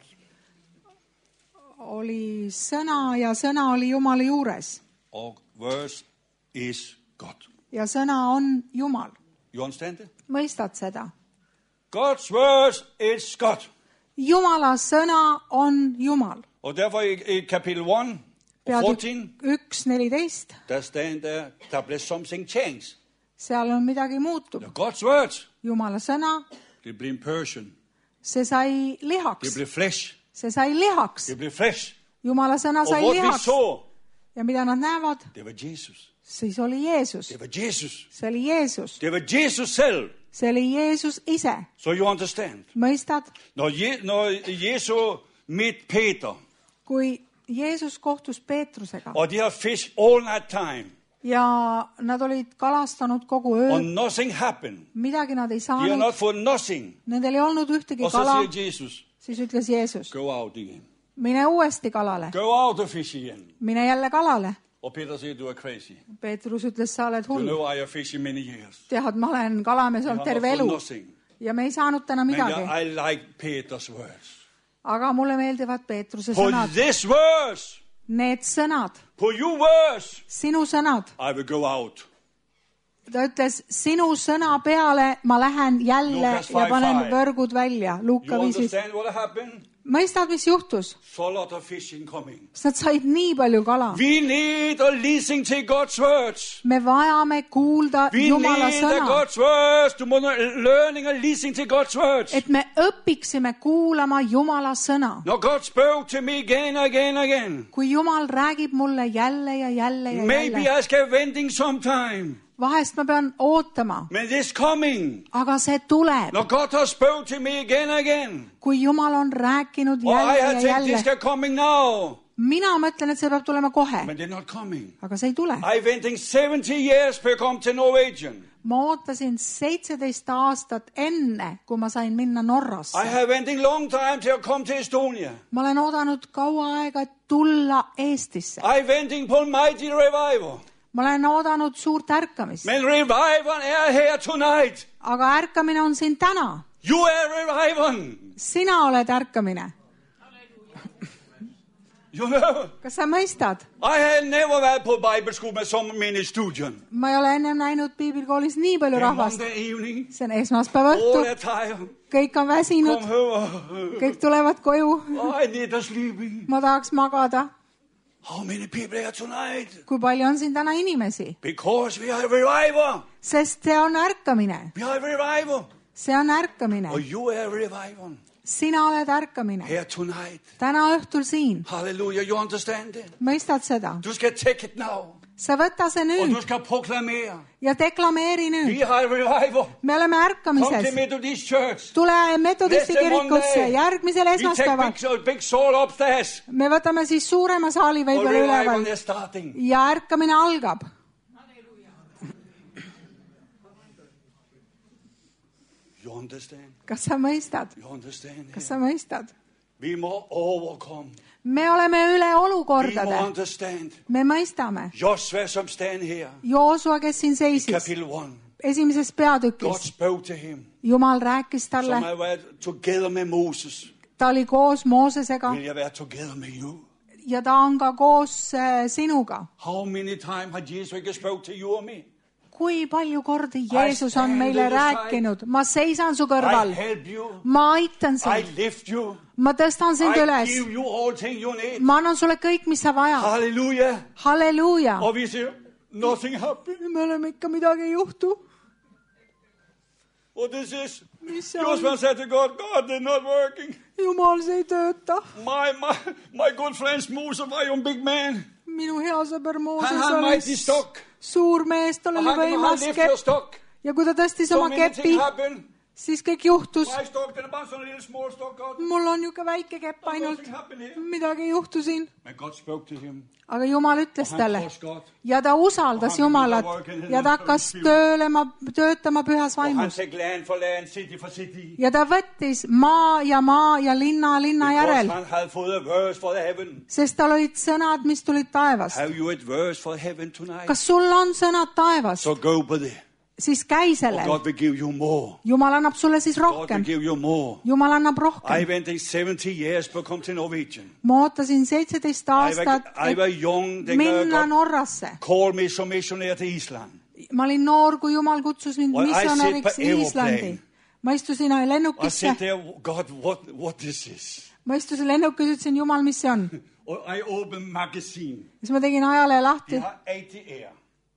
Speaker 3: oli sõna ja sõna oli Jumala juures.
Speaker 2: Og words is God.
Speaker 3: Ja sõna on Jumal.
Speaker 2: You understand it?
Speaker 3: Mõistad seda?
Speaker 2: God's words is God.
Speaker 3: Jumala sõna on Jumal.
Speaker 2: Og derfor i kapitel 1,
Speaker 3: Peatükk
Speaker 2: 14,
Speaker 3: 1:14.
Speaker 2: der står der blev something changed.
Speaker 3: Seal on midagi muutub.
Speaker 2: God's words,
Speaker 3: Jumala sõna,
Speaker 2: det blev en person.
Speaker 3: see sai
Speaker 2: Det
Speaker 3: lihaks.
Speaker 2: blev flesh.
Speaker 3: See sai lihaks.
Speaker 2: Det blev flesh.
Speaker 3: Jumala sõna
Speaker 2: Og
Speaker 3: sai
Speaker 2: hvad vi
Speaker 3: lihaks.
Speaker 2: så,
Speaker 3: Ja mida nad näevad?
Speaker 2: det var Jesus.
Speaker 3: Siis oli Jeesus.
Speaker 2: Det var Jesus.
Speaker 3: See oli Jeesus.
Speaker 2: Det var Jesus selv.
Speaker 3: See oli Jeesus ise.
Speaker 2: So you understand.
Speaker 3: Mõistad?
Speaker 2: Når Jesus mødte Peter,
Speaker 3: Kui Jeesus kohtus Peetrusega
Speaker 2: og de har fished all night time,
Speaker 3: ja nad olid kalastanud kogu
Speaker 2: og
Speaker 3: öö,
Speaker 2: nothing happened.
Speaker 3: midagi nad ei
Speaker 2: De har
Speaker 3: saanud,
Speaker 2: not fået nothing.
Speaker 3: nendel ei olnud ühtegi
Speaker 2: Og så
Speaker 3: kala,
Speaker 2: siger Jesus,
Speaker 3: siis ütles Jeesus,
Speaker 2: go out again.
Speaker 3: mine uuesti kalale,
Speaker 2: Go out og fish again.
Speaker 3: mine jälle kalale.
Speaker 2: Og Peter siger, du er crazy.
Speaker 3: Peetrus ütles, sa oled
Speaker 2: You
Speaker 3: hull.
Speaker 2: know I have fished many years.
Speaker 3: Tead, ma olen kalamees
Speaker 2: I
Speaker 3: olnud
Speaker 2: have
Speaker 3: terve
Speaker 2: not fået
Speaker 3: elu
Speaker 2: nothing.
Speaker 3: ja me ei saanud täna
Speaker 2: Men
Speaker 3: midagi.
Speaker 2: I like Peter's words.
Speaker 3: Aga mulle meeldivad Peetruse
Speaker 2: På
Speaker 3: sõnad.
Speaker 2: this words,
Speaker 3: Need sõnad,
Speaker 2: på you words,
Speaker 3: sinu sõnad.
Speaker 2: I will go out.
Speaker 3: Ta ütles, sinu sõna peale ma lähen jälle
Speaker 2: Lukas
Speaker 3: ja panen
Speaker 2: 5:5.
Speaker 3: võrgud välja. Luuka
Speaker 2: You
Speaker 3: 5.
Speaker 2: understand what happened?
Speaker 3: Mõistad, mis juhtus?
Speaker 2: So a lot of fishing coming.
Speaker 3: Sest nad said nii palju kala.
Speaker 2: We need to listen to God's words.
Speaker 3: Me vajame kuulda
Speaker 2: We
Speaker 3: Jumala
Speaker 2: need
Speaker 3: sõna.
Speaker 2: God's words to learning and listening to God's words.
Speaker 3: Et me õpiksime kuulama Jumala sõna.
Speaker 2: Now God spoke to me again, again, again.
Speaker 3: Kui Jumal räägib mulle jälle ja jälle ja
Speaker 2: Maybe
Speaker 3: jälle.
Speaker 2: I skal waiting sometime.
Speaker 3: Vahest ma pean ootama,
Speaker 2: But this coming.
Speaker 3: aga see tuleb.
Speaker 2: Now God has spoke to me again, again.
Speaker 3: Kui Jumal on rääkinud
Speaker 2: Oh, I
Speaker 3: jälle
Speaker 2: had
Speaker 3: ja
Speaker 2: think this
Speaker 3: jälle.
Speaker 2: is coming now.
Speaker 3: Mina mõtlen, et see peab tulema kohe,
Speaker 2: But they're not coming.
Speaker 3: aga see ei tule.
Speaker 2: I waiting 70 years to come to Norwegian.
Speaker 3: Ma ootasin 17 aastat enne, kui ma sain minna Norrasse.
Speaker 2: I have waiting long time to come to Estonia.
Speaker 3: Ma olen oodanud kaua aega, et tulla Eestisse.
Speaker 2: I waiting for mighty revival.
Speaker 3: Ma olen oodanud suurt ärkamist.
Speaker 2: Men revival er here tonight.
Speaker 3: Aga ärkamine on siin täna.
Speaker 2: You are revival.
Speaker 3: Sina oled ärkamine.
Speaker 2: You know,
Speaker 3: Kas sa mõistad?
Speaker 2: I have never været på Bible school med så mange studenter.
Speaker 3: Ma ei ole ennem näinud piibilkoolis nii palju rahvast.
Speaker 2: Monday evening,
Speaker 3: See on esmaspäeva
Speaker 2: all
Speaker 3: õhtu.
Speaker 2: are tired.
Speaker 3: Kõik on väsinud.
Speaker 2: Come here.
Speaker 3: Kõik tulevad koju.
Speaker 2: Oh, I need a sleeping.
Speaker 3: Ma tahaks magada.
Speaker 2: How many people are tonight?
Speaker 3: Kui palju on siin täna inimesi?
Speaker 2: Because we are revival.
Speaker 3: Sest see on ärkamine.
Speaker 2: We are revival.
Speaker 3: See on ärkamine.
Speaker 2: Oh, you are revival.
Speaker 3: Sina oled ärkamine.
Speaker 2: Here tonight.
Speaker 3: Täna õhtul siin.
Speaker 2: Hallelujah. You understand it?
Speaker 3: Mõistad seda?
Speaker 2: Du skal take it now.
Speaker 3: Sa võta see
Speaker 2: Og
Speaker 3: nüüd
Speaker 2: du skal proklamere.
Speaker 3: ja deklameeri nüüd.
Speaker 2: Vi har revival.
Speaker 3: Me oleme
Speaker 2: Kom
Speaker 3: ärkamises.
Speaker 2: til Methodist Church.
Speaker 3: Tule Metodisti
Speaker 2: Nästa
Speaker 3: kirikusse
Speaker 2: Monday.
Speaker 3: järgmisel
Speaker 2: Vi take
Speaker 3: esmaspäeval.
Speaker 2: big soul upstairs.
Speaker 3: Me võtame siis suurema saali
Speaker 2: Og
Speaker 3: võib-olla
Speaker 2: revival
Speaker 3: üleval
Speaker 2: er starting.
Speaker 3: ja ärkamine algab.
Speaker 2: You understand?
Speaker 3: Kas sa mõistad?
Speaker 2: You understand?
Speaker 3: Kas sa mõistad?
Speaker 2: Vi må overkomme.
Speaker 3: Me oleme üle
Speaker 2: Vi må
Speaker 3: olukordade.
Speaker 2: understand.
Speaker 3: Me mõistame.
Speaker 2: Joshua som stand her.
Speaker 3: Joosua, kes siin seisis
Speaker 2: Kapitel 1.
Speaker 3: esimeses
Speaker 2: God
Speaker 3: peatükis.
Speaker 2: spoke to him.
Speaker 3: Jumal rääkis
Speaker 2: Som
Speaker 3: talle.
Speaker 2: har været together med Moses.
Speaker 3: Ta oli koos Moosesega
Speaker 2: Vil jeg være together med you?
Speaker 3: ja ta on ka koos sinuga.
Speaker 2: How many times har Jesus ikke spoke to you and me?
Speaker 3: Kui palju kordi Jeesus on
Speaker 2: stand
Speaker 3: meile
Speaker 2: at your side.
Speaker 3: rääkinud. Ma seisan su
Speaker 2: I
Speaker 3: kõrval.
Speaker 2: help you.
Speaker 3: Ma aitan
Speaker 2: I
Speaker 3: sind.
Speaker 2: lift you.
Speaker 3: Ma tõstan sind
Speaker 2: I
Speaker 3: üles.
Speaker 2: give you all things you need.
Speaker 3: Ma annan sulle kõik, mis sa vajad.
Speaker 2: Halleluja.
Speaker 3: Halleluuja.
Speaker 2: Og vi siger, nothing happened.
Speaker 3: Me oleme ikka midagi ei juhtu.
Speaker 2: Og this is,
Speaker 3: Mis see
Speaker 2: Joshua
Speaker 3: on?
Speaker 2: said to God, God, they're not working.
Speaker 3: Jumal, see ei tööta.
Speaker 2: My good friend Moses var jo en big man.
Speaker 3: Minu hea sõber Mooses
Speaker 2: Han har en
Speaker 3: oli
Speaker 2: mighty stock.
Speaker 3: suur mees, tal
Speaker 2: Og
Speaker 3: oli
Speaker 2: han
Speaker 3: võimas
Speaker 2: lift your
Speaker 3: kepp.
Speaker 2: stock.
Speaker 3: Ja kui ta tõstis
Speaker 2: So
Speaker 3: oma
Speaker 2: many
Speaker 3: kepi,
Speaker 2: things happen.
Speaker 3: siis kõik juhtus.
Speaker 2: My stok, den er bare sådan en lille small stok, God.
Speaker 3: Mul on niisugune väike kepp ainult.
Speaker 2: Nothing happened.
Speaker 3: Midagi ei juhtu siin.
Speaker 2: And God spoke to him.
Speaker 3: Aga Jumal ütles
Speaker 2: Han
Speaker 3: talle
Speaker 2: trust God.
Speaker 3: ja ta usaldas Jumalat ja ta hakkas töötama pühas
Speaker 2: Og han
Speaker 3: vaimus.
Speaker 2: fik land for land, city for city.
Speaker 3: Ja ta võttis maa ja linna
Speaker 2: Because
Speaker 3: järel,
Speaker 2: han havde fået a verse for the heaven.
Speaker 3: sest tal olid sõnad, mis tulid taevast.
Speaker 2: Have you a verse for heaven tonight?
Speaker 3: Kas sul on sõnad taevast?
Speaker 2: So go with it.
Speaker 3: Siis käi sellel.
Speaker 2: God will give you more.
Speaker 3: Jumal annab sulle siis
Speaker 2: God will
Speaker 3: rohkem.
Speaker 2: give you more.
Speaker 3: Jumal annab
Speaker 2: I
Speaker 3: rohkem.
Speaker 2: went in 70 years to come to Norwegian.
Speaker 3: Ma ootasin 17 aastat,
Speaker 2: I was young,
Speaker 3: et minna
Speaker 2: God
Speaker 3: Norrasse.
Speaker 2: called me som missionær til Island.
Speaker 3: Ma olin noor, kui Jumal kutsus mind
Speaker 2: Well, I
Speaker 3: missionäriks
Speaker 2: sit på
Speaker 3: Islandi.
Speaker 2: aeroplane.
Speaker 3: Ma istusin
Speaker 2: I
Speaker 3: lennukisse.
Speaker 2: said there, God, what is this?
Speaker 3: Ma istusin lennukis ja ütlesin, Jumal, mis see on?
Speaker 2: I opened magazine.
Speaker 3: Siis ma tegin ajalehe
Speaker 2: De
Speaker 3: lahti.
Speaker 2: har 80 air.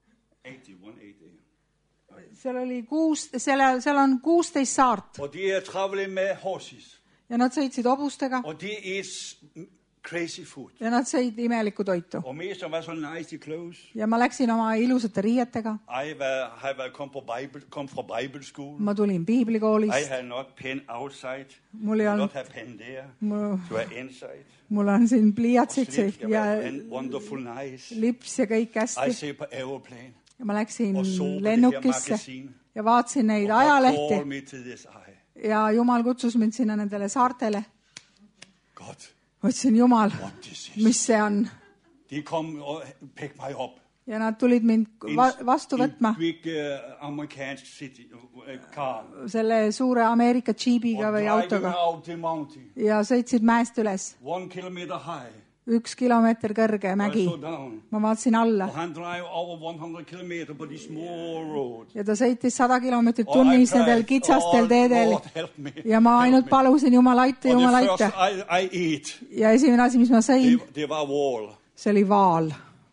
Speaker 2: 81 air.
Speaker 3: Seal oli seal on 16 saart
Speaker 2: Og de er traveling med horses.
Speaker 3: ja nad sõitsid hobustega
Speaker 2: Og de eat crazy food.
Speaker 3: ja nad sõid imelikku toitu.
Speaker 2: Og mest var så nice clothes.
Speaker 3: Ja ma läksin oma ilusate riietega.
Speaker 2: I have come from Bible school.
Speaker 3: Ma tulin
Speaker 2: I
Speaker 3: piiblikoolist.
Speaker 2: had not pen outside.
Speaker 3: Mul ei
Speaker 2: I
Speaker 3: olnud,
Speaker 2: not have pen there. To have inside.
Speaker 3: mul on siin pliiatsid
Speaker 2: Sleep,
Speaker 3: ja
Speaker 2: and wonderful nice.
Speaker 3: lips ja kõik
Speaker 2: I
Speaker 3: hästi.
Speaker 2: say på aeroplane.
Speaker 3: Ja ma läksin
Speaker 2: Og så på det her
Speaker 3: lennukisse
Speaker 2: magasin.
Speaker 3: ja vaatasin neid
Speaker 2: God
Speaker 3: ajalehti
Speaker 2: called me to this eye.
Speaker 3: ja Jumal kutsus mind sinna nendele saartele.
Speaker 2: God,
Speaker 3: Ma ütlesin, Jumal,
Speaker 2: what is this?
Speaker 3: mis see on?
Speaker 2: De kom og picked me up.
Speaker 3: Ja nad tulid mind vastu võtma
Speaker 2: In big American city car.
Speaker 3: selle suure Ameerika džiibiga või
Speaker 2: Driving
Speaker 3: autoga
Speaker 2: out the mountain.
Speaker 3: ja sõitsid mäest üles.
Speaker 2: 1 kilometer high.
Speaker 3: 1 kilomeeter kõrge
Speaker 2: I
Speaker 3: mägi.
Speaker 2: saw down.
Speaker 3: Ma vaatasin alla
Speaker 2: Han drive over 100 kilometer på de small road.
Speaker 3: ja ta sõitis 100 kilomeetrit tunnis nendel kitsastel teedel.
Speaker 2: Lord help me.
Speaker 3: Ja ma ainult palusin, Jumal aita,
Speaker 2: Og
Speaker 3: Jumal
Speaker 2: det
Speaker 3: aita.
Speaker 2: første I ate,
Speaker 3: Ja esimene asi, mis ma sõin,
Speaker 2: det var wall.
Speaker 3: see oli vaal.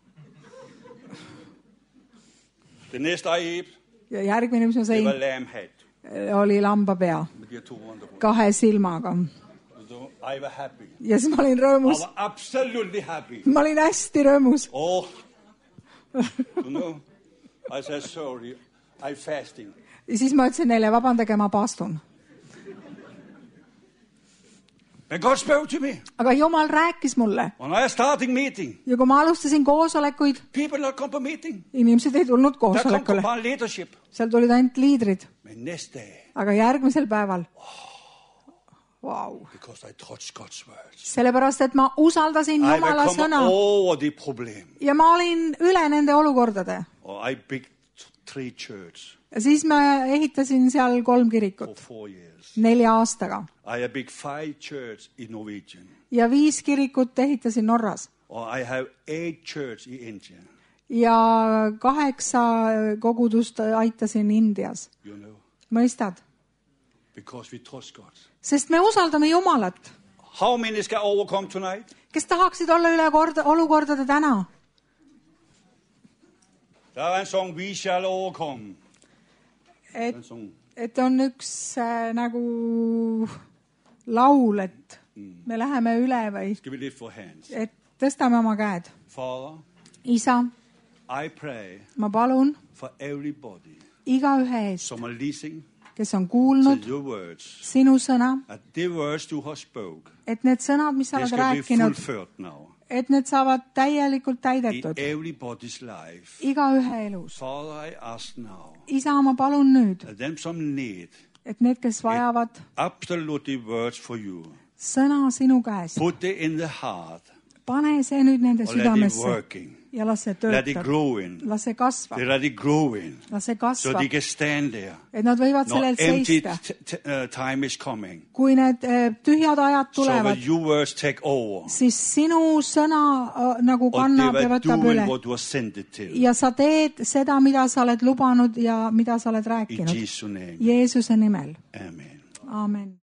Speaker 2: Det næste I ate,
Speaker 3: Ja järgmine, mis ma
Speaker 2: det
Speaker 3: sõin,
Speaker 2: var lamb head.
Speaker 3: oli lambapea
Speaker 2: Med de 2 wonderful.
Speaker 3: 2 silmaga.
Speaker 2: So I was happy.
Speaker 3: Ja siis ma olin
Speaker 2: I
Speaker 3: rõõmus.
Speaker 2: was absolutely happy.
Speaker 3: Ma olin hästi rõõmus.
Speaker 2: Oh, you know, I said, sorry, I'm fasting.
Speaker 3: Ja siis ma ütlesin neile, vabandage, ma paastun.
Speaker 2: And God spoke to me.
Speaker 3: Aga Jumal rääkis mulle.
Speaker 2: When I was starting meeting,
Speaker 3: Ja kui ma alustasin koosolekuid,
Speaker 2: people not come to meeting.
Speaker 3: inimesed ei tulnud
Speaker 2: There come
Speaker 3: koosolekule.
Speaker 2: to leadership.
Speaker 3: Seal tulid ainult liidrid.
Speaker 2: But next day,
Speaker 3: Aga järgmisel päeval, wow.
Speaker 2: because I touched God's words,
Speaker 3: Sellepärast, et ma usaldasin
Speaker 2: I
Speaker 3: Jumala
Speaker 2: will come
Speaker 3: sõna
Speaker 2: over the problem.
Speaker 3: ja ma olin üle nende olukordade.
Speaker 2: Or I built 3 churches
Speaker 3: Ja siis ma ehitasin seal 3
Speaker 2: for
Speaker 3: kirikut
Speaker 2: 4 years.
Speaker 3: 4 aastaga.
Speaker 2: I have built 5 churches in Norwegian.
Speaker 3: Ja 5 kirikut ehitasin Norras.
Speaker 2: Or I have 8 churches in India.
Speaker 3: Ja 8 kogudust aitasin Indias.
Speaker 2: You know,
Speaker 3: Mõistad?
Speaker 2: because we trust God.
Speaker 3: Sest me usaldame Jumalat.
Speaker 2: How many can overcome tonight?
Speaker 3: Kes tahaksid olla üle olukordade täna?
Speaker 2: Der er en song, We Shall Overcome.
Speaker 3: Et,
Speaker 2: En song.
Speaker 3: et on üks nagu laul, et me läheme üle või
Speaker 2: Skal vi lift for hands?
Speaker 3: et tõstame oma käed.
Speaker 2: Father,
Speaker 3: Isa,
Speaker 2: I pray
Speaker 3: ma palun
Speaker 2: for everybody
Speaker 3: igaühe eest,
Speaker 2: som er listening
Speaker 3: kes on
Speaker 2: to
Speaker 3: kuulnud
Speaker 2: your words,
Speaker 3: sinu sõna,
Speaker 2: at the words du har spoke,
Speaker 3: et need sõnad, mis sa
Speaker 2: they
Speaker 3: oled
Speaker 2: skal be
Speaker 3: rääkinud,
Speaker 2: fullført now
Speaker 3: et need saavad täielikult
Speaker 2: in
Speaker 3: täidetud
Speaker 2: everybody's life.
Speaker 3: igaühe elus.
Speaker 2: Father, I ask now
Speaker 3: Isa, ma palun nüüd,
Speaker 2: that them some need
Speaker 3: et need, kes vajavad
Speaker 2: absolutely words for you,
Speaker 3: sõna sinu käest,
Speaker 2: put it in the heart
Speaker 3: pane see nüüd nende
Speaker 2: or let it
Speaker 3: südamesse
Speaker 2: working.
Speaker 3: ja las see
Speaker 2: Let it
Speaker 3: töötab,
Speaker 2: grow in.
Speaker 3: las see kasvab,
Speaker 2: Let it grow in.
Speaker 3: las see
Speaker 2: So
Speaker 3: kasvab,
Speaker 2: they can stand there.
Speaker 3: et nad võivad
Speaker 2: No
Speaker 3: sellel
Speaker 2: empty
Speaker 3: seista.
Speaker 2: time is coming.
Speaker 3: Kui need tühjad ajad
Speaker 2: So
Speaker 3: tulevad,
Speaker 2: that your words take over.
Speaker 3: siis sinu sõna nagu
Speaker 2: Or they
Speaker 3: kannab ja
Speaker 2: were
Speaker 3: võtab
Speaker 2: doing
Speaker 3: üle.
Speaker 2: what was sent it to.
Speaker 3: Ja sa teed seda, mida sa oled lubanud ja mida sa oled
Speaker 2: In
Speaker 3: rääkinud.
Speaker 2: Jesus' name.
Speaker 3: Jeesuse nimel.
Speaker 2: Amen.
Speaker 3: Aamen.